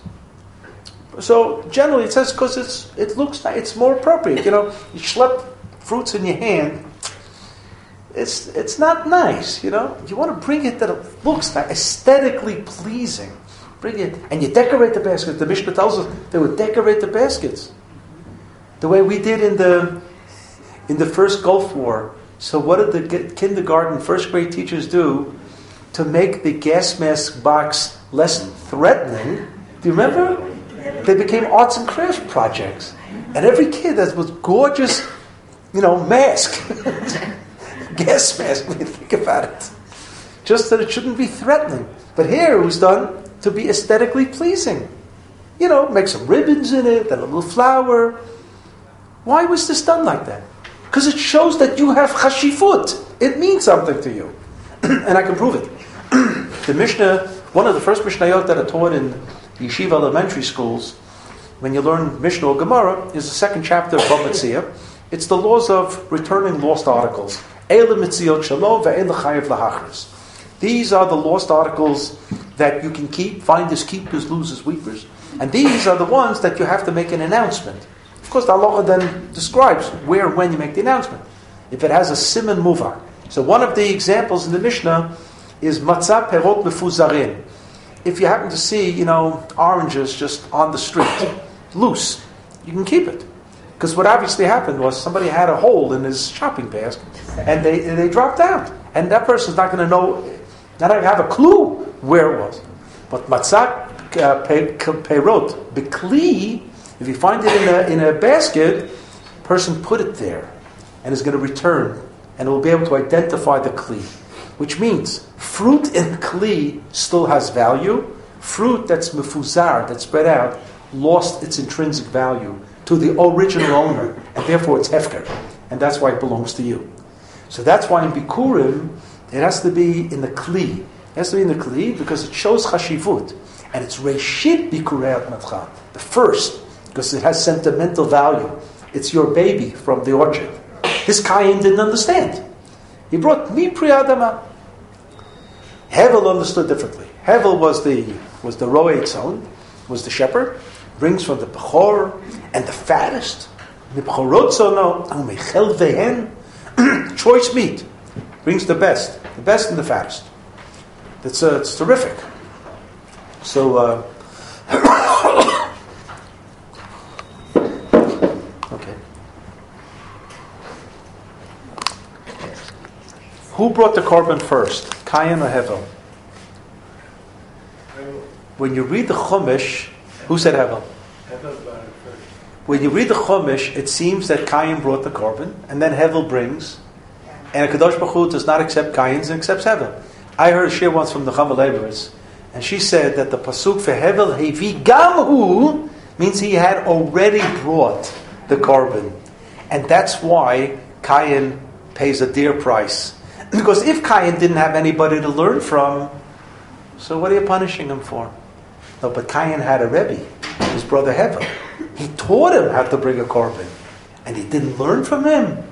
So generally it says because it looks nice, it's more appropriate. You schlep fruits in your hand. It's not nice. You want to bring it that it looks nice, aesthetically pleasing. Bring it, and you decorate the basket. The Mishnah tells us they would decorate the baskets the way we did in the first Gulf War. So what did the kindergarten, first grade teachers do to make the gas mask box less threatening? Do you remember? They became arts and crafts projects, and every kid has was gorgeous, mask, gas mask. When you think about it, just that it shouldn't be threatening. But here it was done to be aesthetically pleasing. Make some ribbons in it, and a little flower. Why was this done like that? Because it shows that you have chashifut. It means something to you. And I can prove it. The Mishnah, one of the first Mishnayot that I taught in Yeshiva elementary schools, when you learn Mishnah or Gemara, is the second chapter of Bava Metzia. It's the laws of returning lost articles. Eile mitziot shalom ve'eile chayev lahachris. These are the lost articles that you can keep, finders, keepers, losers, weepers. And these are the ones that you have to make an announcement. Of course, the halacha then describes where and when you make the announcement. If it has a siman muvak. So one of the examples in the Mishnah is matzah perot mefuzarin. If you happen to see, oranges just on the street, loose, you can keep it. Because what obviously happened was somebody had a hole in his shopping basket, and they dropped out. And that person's not going to know, not going to have a clue where it was. But matzah perot bekli, if you find it in a basket, person put it there and is going to return, and will be able to identify the kli. Which means fruit in kli still has value. Fruit that's mefuzar, that's spread out, lost its intrinsic value to the original owner, and therefore it's hefker, and that's why it belongs to you. So that's why in Bikurim it has to be in the kli. It has to be in the kli because it shows chashivut, and it's reshit bikurei atmatcha, the first, because it has sentimental value. It's your baby from the orchard. This Kayin didn't understand. He brought mi pri adama. Hevel understood differently. Hevel was the roe tzon, was the shepherd, brings from the bechor and the fattest, choice meat, brings the best and the fattest. It's terrific. So, okay. Who brought the korban first, Cain or Hevel? When you read the Chumash, who said Hevel? Hevel brought it first. When you read the Chumash, it seems that Cain brought the korban, and then Hevel brings, and Kadosh Baruch Hu does not accept Cain's and accepts Hevel. I heard a shir once from the Chama Leibowitz, and she said that the pasuk for Hevel Hevi Gamhu means he had already brought the korban, and that's why Cain pays a dear price. Because if Cain didn't have anybody to learn from, so what are you punishing him for? No, but Cain had a Rebbe, his brother Hevel. He taught him how to bring a korban, and he didn't learn from him.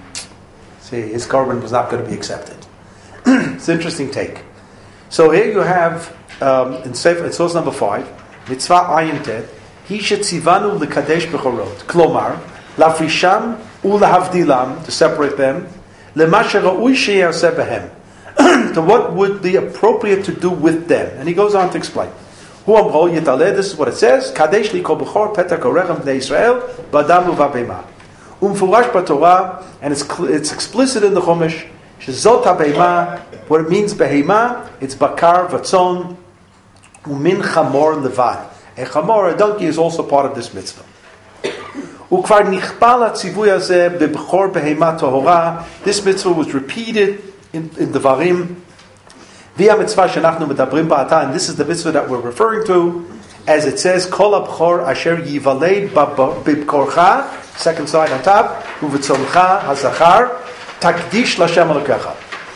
See, his korban was not going to be accepted. It's an interesting take. So here you have in source number 5, mitzvah ayin tet, he shetzivanu lekadesh bechorot, klomar lafrisham ulahavdilam, to separate them, lema shera'ui sheyaseh behem, to what would be appropriate to do with them. And he goes on to explain. Hu amro yitaleh, this is what it says, kadesh li kol bechor petak orechem bnei Israel b'adam u'v'abema. Umfurash b'Torah, and it's explicit in the Chumash, shezot ha'beima, what it means behema, it's bakar v'tzon umin chamor levad. A chamor, a donkey, is also part of this mitzvah. Ukvar nichpal ha'tzivui hazeh b'bechor behema tohora. This mitzvah was repeated in Devarim. Via mitzvah shenachnu medabrim ba'ata, and this is the mitzvah that we're referring to, as it says, kol ha'bechor asher yivaled b'bkorcha, second side on top, u'v'tzoncha hazachar, takdish l'Hashem Elokecha.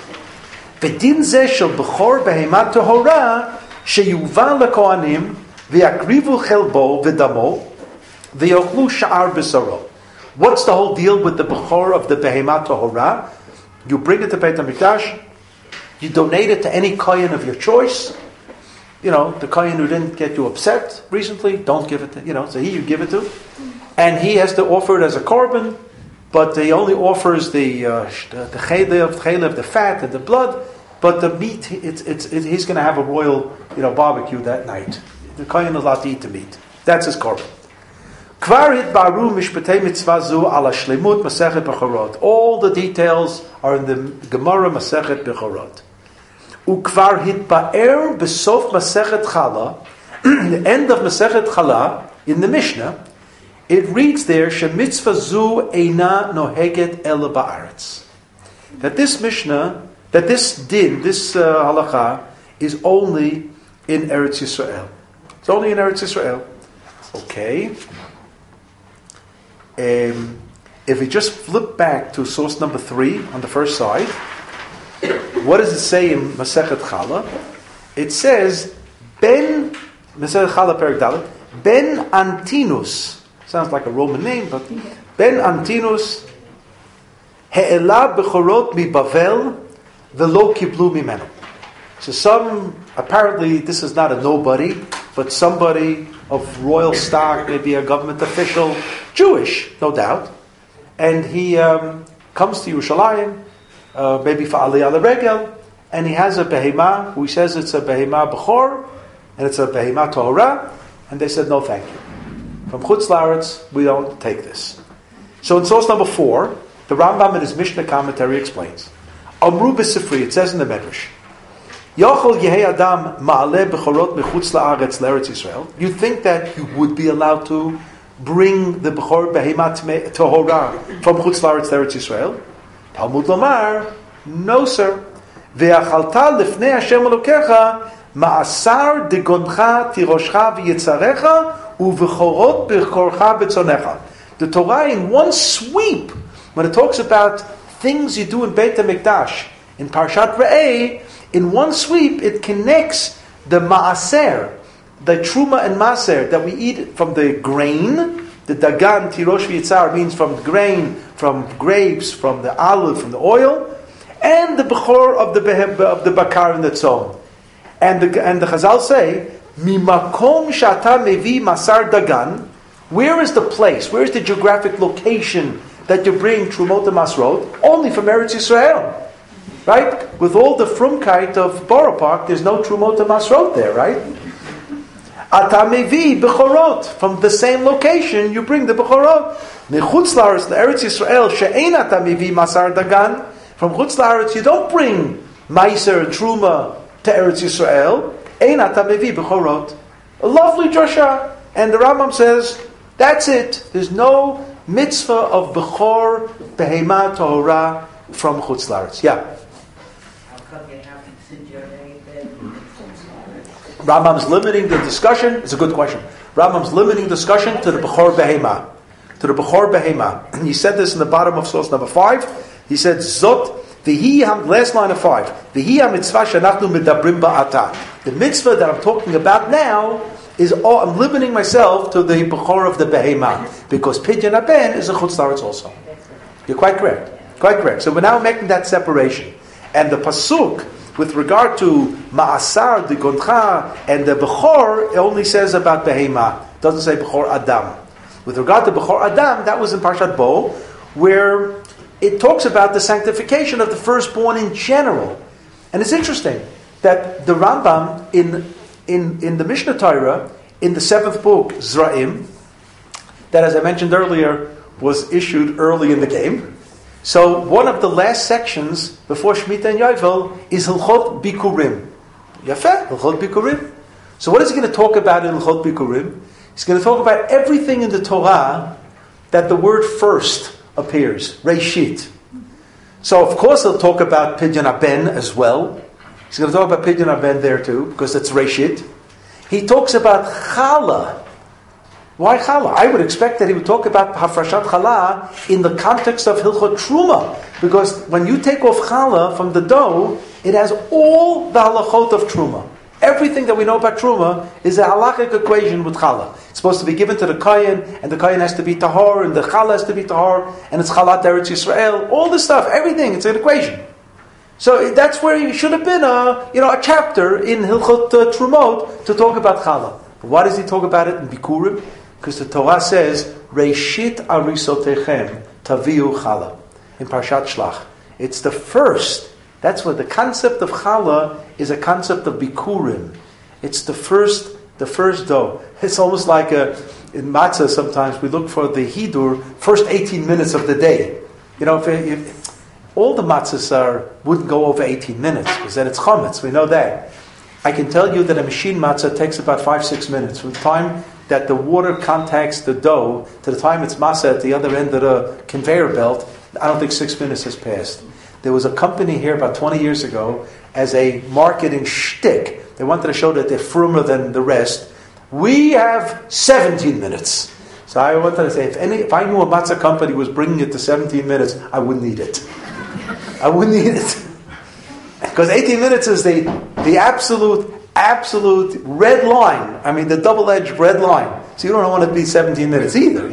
V'din zeh shel bechor behemat tohora, sheyuval lekohanim, v'yakrivu chelbo v'damo, v'yochlu sha'ar b'saro. What's the whole deal with the bechor of the behemat tohora? You bring it to Beit HaMikdash, you donate it to any kohen of your choice. You know, the kohen who didn't get you upset recently, don't give it to, so you give it to. And he has to offer it as a korban, but he only offers the chaylev, the fat and the blood, but the meat, he's going to have a royal barbecue that night. The kohen is allowed to eat the meat. That's his korban. Kvar hitbaru mishpatei mitzvah zu ala shlemut Masechet Bechorot. All the details are in the Gemara Masechet Bechorot. Ukvar hitbaer besof Masechet Chala, the end of Masechet Chala, in the Mishnah, it reads there, shemitzvah zu eina noheget el ba'aretz. That this Mishnah, that this din, this halacha, is only in Eretz Yisrael. It's only in Eretz Yisrael. Okay. If we just flip back to source number 3 on the first side, what does it say in Masechet Chala? It says, Ben, Masechet Chala Perek Dalet, Ben Antinus, sounds like a Roman name, but Ben Antinus, He'ela Bechorot mi Bavel, Velo Kiblu mimenu. So apparently this is not a nobody, but somebody of royal stock, maybe a government official, Jewish, no doubt, and he comes to Yerushalayim, maybe for Aliyah L'Regel, and he has a behema, who he says it's a behema bechor, and it's a behema tohora, and they said no thank you. From Chutz La'aretz, we don't take this. So in source number 4, the Rambam in his Mishnah commentary explains, Amru b'Sifri, it says in the Medrash, Yochol Yehei Adam Ma'aleh Bechorot Mechutz La'aretz L'Eretz Yisrael. You think that you would be allowed to bring the Bechor Behemat Tohora from Chutz La'aretz L'Eretz Yisrael? Talmud Lomar, no sir. Ve'achalta lifnei Hashem Elokecha ma'asar degoncha tiroshcha v'yitzarecha u'vechorot bechorcha b'tzonecha. The Torah in one sweep, when it talks about things you do in Beit HaMikdash, in Parshat Re'eh, in one sweep, it connects the ma'aser, the truma and maser that we eat from the grain, the dagan, tirosh v'yitzar means from the grain, from grapes, from the olive, from the oil, and the bechor of the bakar and the tzon. And the Chazal say, mimakom shata mevi masar dagan. Where is the place? Where is the geographic location that you bring trumot and masrot? Only from Eretz Yisrael. Right? With all the frumkeit of Borough Park, there's no Trumot and Masrot there, right? Atamevi bechorot. From the same location, you bring the bechorot. Nechutz laaretz le'eretz Yisrael she'ein atamevi masar dagan. From chutz laaretz, you don't bring meiser truma to Eretz Yisrael. Ein atamevi bechorot. A lovely drasha. And the Rambam says, that's it. There's no mitzvah of bechor behema tahora from chutz laaretz. Yeah. Rambam's limiting the discussion. It's a good question. Rambam's limiting discussion to the Bechor Behema. To the Bechor Behema. And he said this in the bottom of source number 5. He said, Zot, last line of 5. The mitzvah that I'm talking about now is, I'm limiting myself to the Bechor of the Behema. Because Pidyon Haben is a Chutz Laaretz also. You're quite correct. Quite correct. So we're now making that separation. And the Pasuk, with regard to Ma'asar, the Gondcha, and the Bechor, it only says about Behema. It doesn't say Bechor Adam. With regard to Bechor Adam, that was in Parshat Bo, where it talks about the sanctification of the firstborn in general. And it's interesting that the Rambam in the Mishnah Torah, in the 7th book, Zra'im, that, as I mentioned earlier, was issued early in the game. So one of the last sections before Shemitah and Yovel is Hilchot Bikurim. Yafeh, Hilchot Bikurim. So what is he going to talk about in Hilchot Bikurim? He's going to talk about everything in the Torah that the word first appears, Reishit. So of course he'll talk about Pidyon Haben as well. He's going to talk about Pidyon Haben there too, because it's Reishit. He talks about Challah. Why challah? I would expect that he would talk about hafrashat challah in the context of hilchot truma, because when you take off challah from the dough, it has all the halachot of truma. Everything that we know about truma is a halachic equation with challah. It's supposed to be given to the kohen, and the kohen has to be tahor, and the challah has to be tahor, and it's chalat Eretz Yisrael. All this stuff, everything, it's an equation. So that's where you should have been a chapter in hilchot trumot to talk about challah. Why does he talk about it in Bikurim? Because the Torah says, Reishit arisotechem taviu challah. In Parshat Shlach. It's the first. That's what the concept of challah is, a concept of Bikurim. It's the first dough. It's almost like in matzah sometimes we look for the hidur, first 18 minutes of the day. If all the matzahs wouldn't go over 18 minutes, because then it's chametz, we know that. I can tell you that a machine matzah takes about 5-6 minutes. From the time that the water contacts the dough to the time it's matzah at the other end of the conveyor belt, I don't think 6 minutes has passed. There was a company here about 20 years ago, as a marketing shtick. They wanted to show that they're firmer than the rest. We have 17 minutes. So I wanted to say, if I knew a matzah company was bringing it to 17 minutes, I wouldn't eat it. I wouldn't eat it. Because 18 minutes is the absolute red line. I mean, the double-edged red line. So you don't want to be 17 minutes either,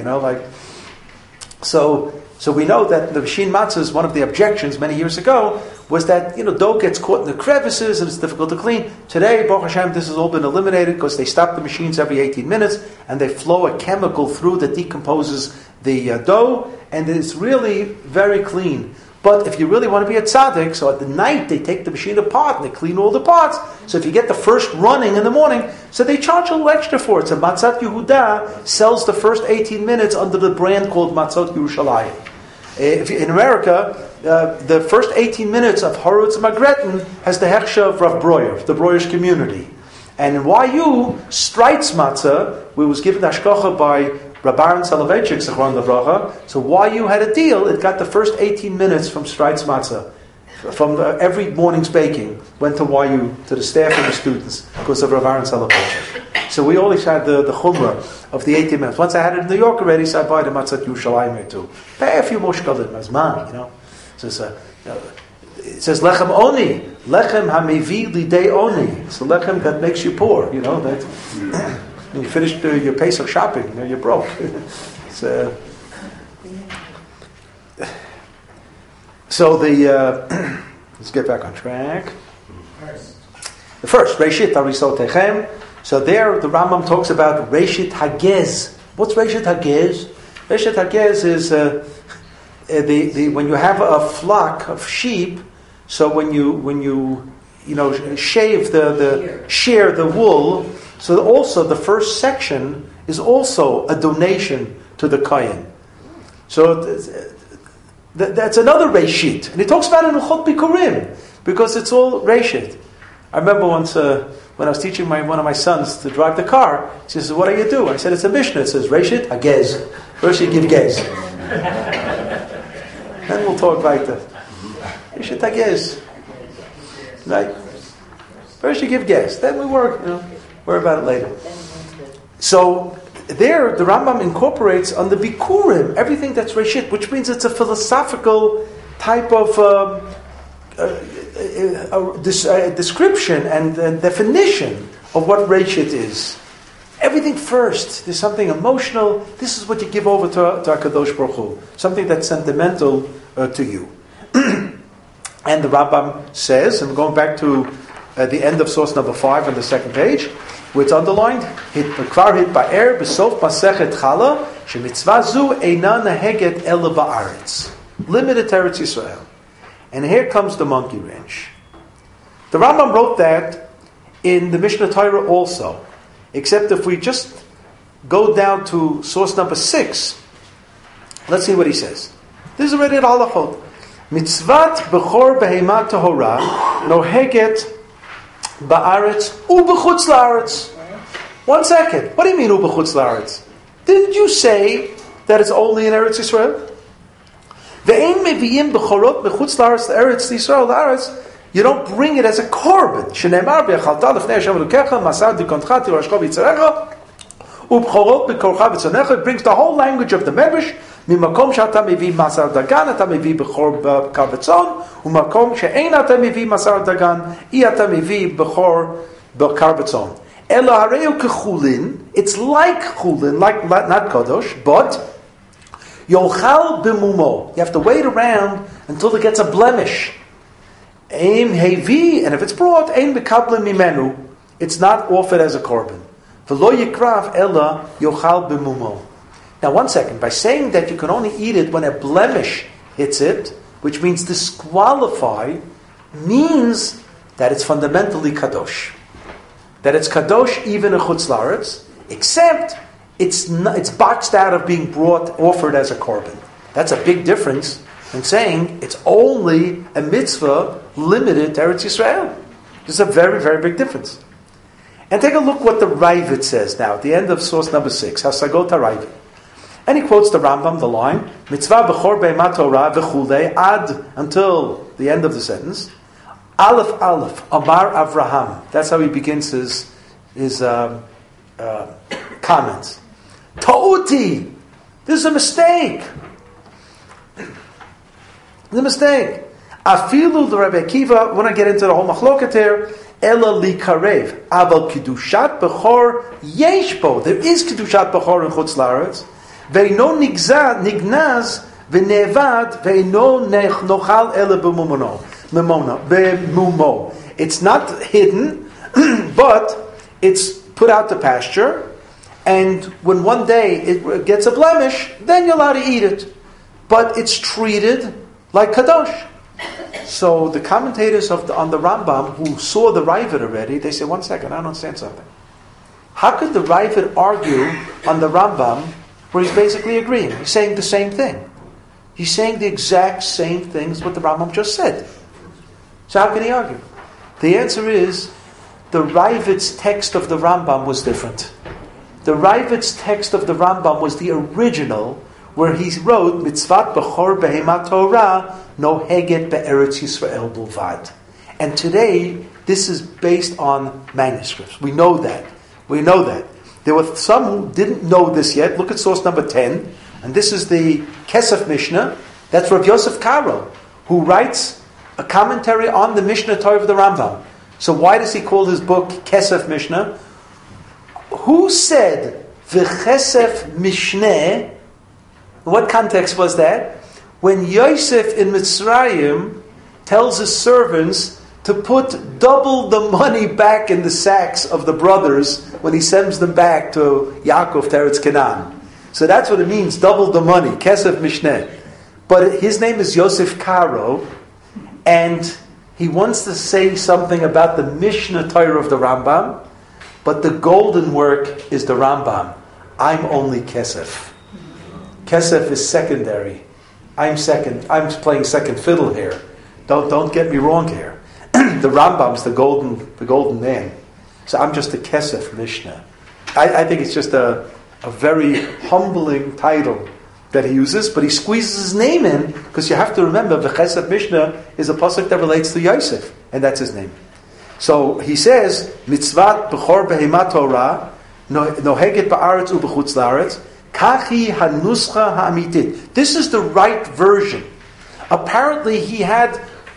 So we know that the machine matzahs, one of the objections many years ago was that, dough gets caught in the crevices and it's difficult to clean. Today, Baruch Hashem, this has all been eliminated because they stop the machines every 18 minutes and they flow a chemical through that decomposes the dough, and it's really very clean. But if you really want to be a tzaddik, so at the night they take the machine apart and they clean all the parts. So if you get the first running in the morning, so they charge a little extra for it. So Matzat Yehuda sells the first 18 minutes under the brand called Matzot Yerushalayim. In America, the first 18 minutes of Horowitz Magretten has the hechsha of Rav Breuer, the Breuer's community. And in YU, Streitz Matzah, which was given Hashkocha by Rabbaran Soloveitchik, Zechron Levracha. So YU had a deal, it got the first 18 minutes from Streitz Matzah. From every morning's baking, went to YU, to the staff and the students, because of Rabbaran Soloveitchik. So we always had the chumrah of the 18 minutes. Once I had it in New York already, so I buy the Matzat Yerushalayim too. Pay a few more shkalim as money, So it says lechem oni, lechem hamevi lidei oni. It's the lechem that makes you poor, that... When you finish your Pesach shopping, you're broke. So let's get back on track. The first, Reishit Arisotechem. So there, the Rambam talks about Reishit Hagez. What's Reishit Hagez? Reishit Hagez is when you have a flock of sheep. So when you shave the shear the wool. So also the first section is also a donation to the Kohen. So that's another Reshit. And he talks about it in Chot Bikurim, because it's all Reshit. I remember once when I was teaching one of my sons to drive the car, he says, what do you do? I said, it's a Mishnah. It says, Reshit, Hagez. First you give Gez. Then we'll talk like that. Reshit, Hagez. Right? First you give Gez. Then we worry about it later. So there, the Rambam incorporates on the Bikurim everything that's Reshit, which means it's a philosophical type of description and definition of what Reshit is. Everything first. There's something emotional. This is what you give over to HaKadosh Baruch Hu. Something that's sentimental to you. And the Rambam says, and going back to the end of source number 5 on the second page, where it's underlined, Kvar hit ba'er b'sof masechet chala shemitzvah zu eina neheget ela ba'aretz. Limited to Eretz Yisrael. And here comes the monkey wrench. The Rambam wrote that in the Mishnah Torah also, except if we just go down to source number 6, let's see what he says. This is already at halachot. Mitzvat bechor behema tahora noheget ba'aretz u'bechutz la'aretz. 1 second. What do you mean u'bechutz la'aretz? Didn't you say that it's only in Eretz Yisrael? Ve'ein meviyim bechorot bechutz la'aretz Eretz Yisrael la'aretz. You don't bring it as a korban. Shneimar be'achalta lefnei Hashem Elokecha masar dikontcha tirashcha b'yitzarecha u'bechorot b'korcha b'tzonecha. It brings the whole language of the Medrash. ממקום שאתה מביא מסר דגן, אתה מביא בכור בקר וצאן, ומקום שאין אתה מביא מסר דגן, אתה מביא בכור בקר וצאן. אלא הרי הוא כחולין, it's like chulin, like not kadosh, but יאכל במומו. You have to wait around until it gets a blemish. Ein hevi, and if it's brought, ein bekablim mimenu, it's not offered as a korban. V'lo yikrav ela yochal b'mumo. Now, 1 second. By saying that you can only eat it when a blemish hits it, which means disqualify, means that it's fundamentally kadosh. That it's kadosh even in chutz la'aretz, except it's boxed out of being offered as a korban. That's a big difference in saying it's only a mitzvah limited to Eretz Yisrael. There's a very, very big difference. And take a look what the Ravid says now, at the end of source number 6, Hasagot HaRavid. And he quotes the Rambam, the line, Mitzvah b'chor be'emat Torah v'chulei, ad, until the end of the sentence, Aleph, Amar Avraham. That's how he begins his comments. Ta'uti, this is a mistake. It's a mistake. Afilu the Rabbi Akiva, when I get into the whole machloket here, Ela li karev, aval kedushat b'chor yeshbo. There is kedushat b'chor in chutz la'aretz. Ve'ino nignaz v'nevad ve'ino nochal ela b'mumo. It's not hidden, but it's put out to pasture. And when one day it gets a blemish, then you're allowed to eat it. But it's treated like kadosh. So the commentators on the Rambam who saw the Ravid already, they say, 1 second, I don't understand something. How could the Ravid argue on the Rambam where he's basically agreeing? He's saying the same thing. He's saying the exact same things what the Rambam just said. So how can he argue? The answer is, the Ravid's text of the Rambam was different. The Ravid's text of the Rambam was the original, where he wrote, Mitzvat b'chor behemat Torah noheget be'eretz Yisrael bulvad. And today, this is based on manuscripts. We know that. There were some who didn't know this yet. Look at source number 10. And this is the Kesef Mishnah. That's Rav Yosef Karo, who writes a commentary on the Mishnah Torah of the Rambam. So why does he call his book Kesef Mishnah? Who said V'chesef Mishneh? In what context was that? When Yosef in Mitzrayim tells his servants to put double the money back in the sacks of the brothers when he sends them back to Yaakov, Teretz Canaan. So that's what it means, double the money, Kesef Mishneh. But his name is Yosef Karo, and he wants to say something about the Mishnah Torah of the Rambam, But the golden work is the Rambam. I'm only Kesef. Kesef is secondary. I'm second. I'm playing second fiddle here. Don't get me wrong here. The Rambam's the golden man. So I'm just a Kesef Mishnah. I think it's just a very humbling title that he uses, but he squeezes his name in because you have to remember the Chesed Mishnah is a pasuk that relates to Yosef, and that's his name. So he says, Mitzvat b'chor behemat Torah noheget ba'aretz u'b'chutz la'aretz kachi hanuscha ha'amitit. This is the right version. Apparently he had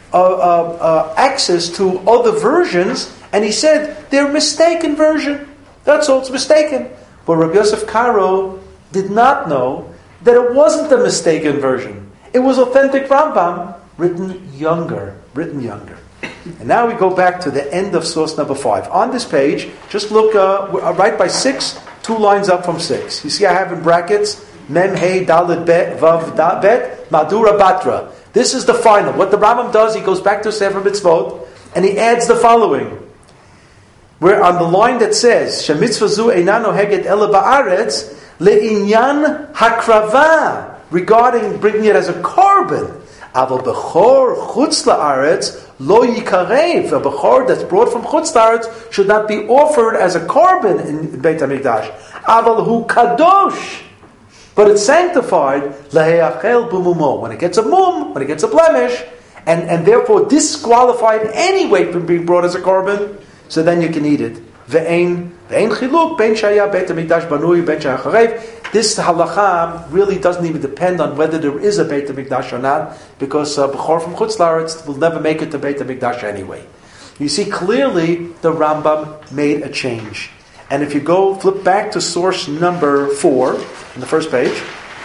access to other versions, and he said they're mistaken version. That's all, it's mistaken. But Rabbi Yosef Karo did not know that it wasn't the mistaken version. It was authentic Rambam, written younger. And now we go back to the end of source number 5. On this page, just look right by 6, 2 lines up from 6. You see I have in brackets, Mem, Hey, Dalet, Bet, Vav, Bet, Madura, Batra. This is the final. What the Rambam does, he goes back to Sefer Mitzvot, and he adds the following. We're on the line that says, Shemitzvah zu eina noheget ela ba'aretz, le'inyan hakrava, regarding bringing it as a korban. Aval bechor chutz la'aretz lo yikarev. A bechor that's brought from chutz la'aretz should not be offered as a korban in Beit HaMikdash. Aval hu kadosh, but it's sanctified le'heachel b'mumo. When it gets a mum, when it gets a blemish, and therefore disqualified anyway from being brought as a korban, so then you can eat it. Ve'ein chiluk ben shaya Beit HaMikdash banui ben shaya charev. This halacha really doesn't even depend on whether there is a Beit HaMikdash or not, because bechor from chutz la'aretz will never make it to Beit HaMikdash anyway. You see, clearly the Rambam made a change. And if you go, flip back to source number 4, on the first page,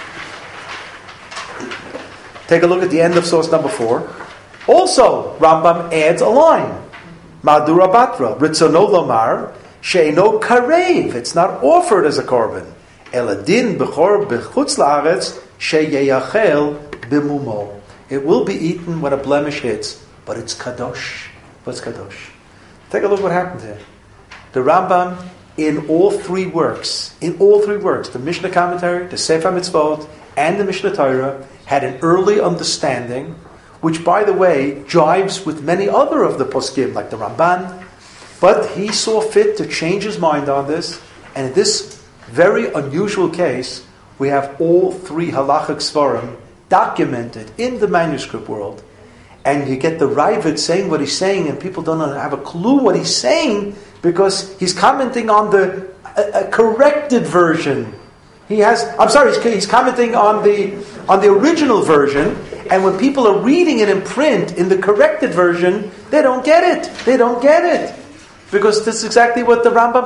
take a look at the end of source number 4. Also, Rambam adds a line. Madura Batra, Ritzono Lomar, Sheino Karev. It's not offered as a korban. Eladin Bechor Bechutz La'aretz, Sheyeyachel Bimumo. It will be eaten when a blemish hits, but it's kadosh. Take a look what happened here. The Rambam, in all three works, the Mishnah commentary, the Sefer Mitzvot, and the Mishnah Torah, had an early understanding, which, by the way, jives with many other of the poskim, like the Ramban. But he saw fit to change his mind on this, and in this very unusual case, we have all three halachic svarim documented in the manuscript world. And you get the Ravid saying what he's saying, and people don't have a clue what he's saying, because he's commenting on the corrected version. He's commenting on the original version, and when people are reading it in print in the corrected version, they don't get it. Because this is exactly what the Rambam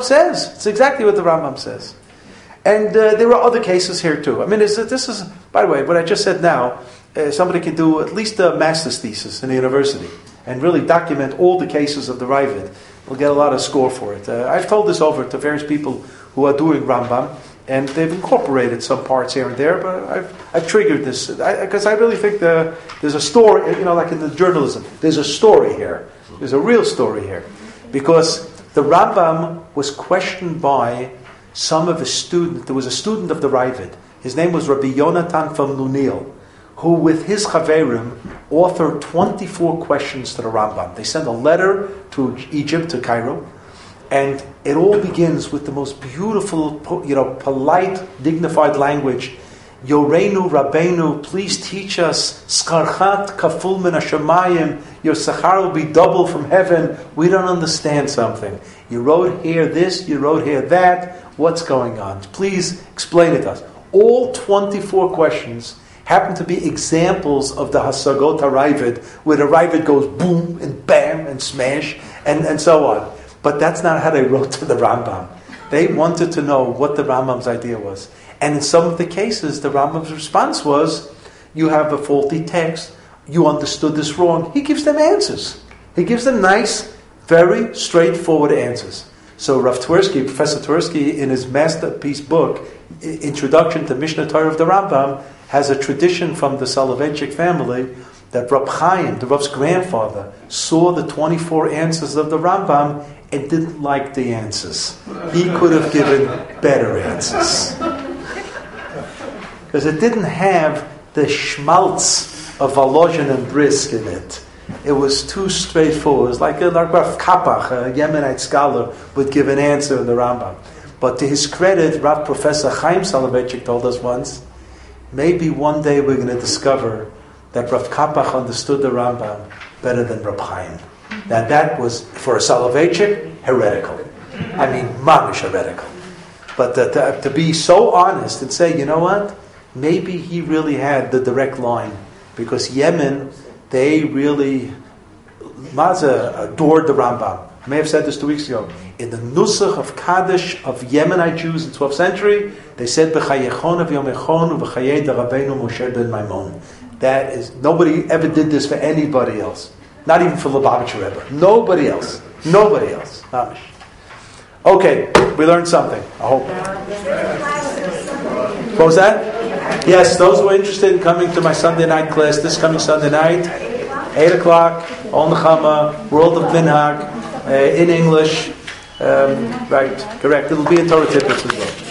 says. And there are other cases here too. I mean, this is, by the way, what I just said now, somebody can do at least a master's thesis in a university and really document all the cases of the Ravid. We'll get a lot of score for it. I've told this over to various people who are doing Rambam, and they've incorporated some parts here and there, but I've triggered this because I really think there's a story, like in the journalism, there's a story here. There's a real story here. Because the Rambam was questioned by some of his students. There was a student of the Ravid. His name was Rabbi Yonatan from Lunil, who with his chaverim authored 24 questions to the Rambam. They sent a letter to Egypt, to Cairo, and it all begins with the most beautiful, polite, dignified language. Yoreinu Rabbeinu, please teach us. Skarchat kaful min hashamayim, your sachar will be double from heaven. We don't understand something. You wrote here this, you wrote here that. What's going on? Please explain it to us. All 24 questions happen to be examples of the Hasagot HaRavid, where the Ravid goes boom and bam and smash and so on. But that's not how they wrote to the Rambam. They wanted to know what the Rambam's idea was. And in some of the cases, the Rambam's response was, you have a faulty text, you understood this wrong. He gives them answers. He gives them nice, very straightforward answers. So Rav Twersky, Professor Twersky, in his masterpiece book, Introduction to Mishnah Torah of the Rambam, has a tradition from the Soloveitchik family that Rab Chaim, the Rav's grandfather, saw the 24 answers of the Rambam and didn't like the answers. He could have given better answers. Because it didn't have the schmaltz of Volozhin and Brisk in it. It was too straightforward. It was like Rav Kapach, a Yemenite scholar, would give an answer in the Rambam. But to his credit, Rav Professor Chaim Soloveitchik told us once, maybe one day we're going to discover that Rav Kapach understood the Rambam better than Rav Chaim. Now that was, for a Soloveitchik, heretical. I mean, mamish heretical. But to be so honest and say, you know what? Maybe he really had the direct line. Because Yemen, they really, Maza adored the Rambam. I may have said this 2 weeks ago. In the Nusach of Kaddish of Yemenite Jews in the 12th century, they said, B'chayechon of Yomechon u'v'chayei d'Rabbeinu Moshe ben Maimon. That is, nobody ever did this for anybody else. Not even for Lubavitcher Rebbe. Nobody else. Nobody else. Amish. Okay, we learned something, I hope. What was that? Yes, those who are interested in coming to my Sunday night class, this coming Sunday night, 8 o'clock, Ol Nechama, World of Minhag, in English. Right, correct. It'll be in Torah Tidbits as well.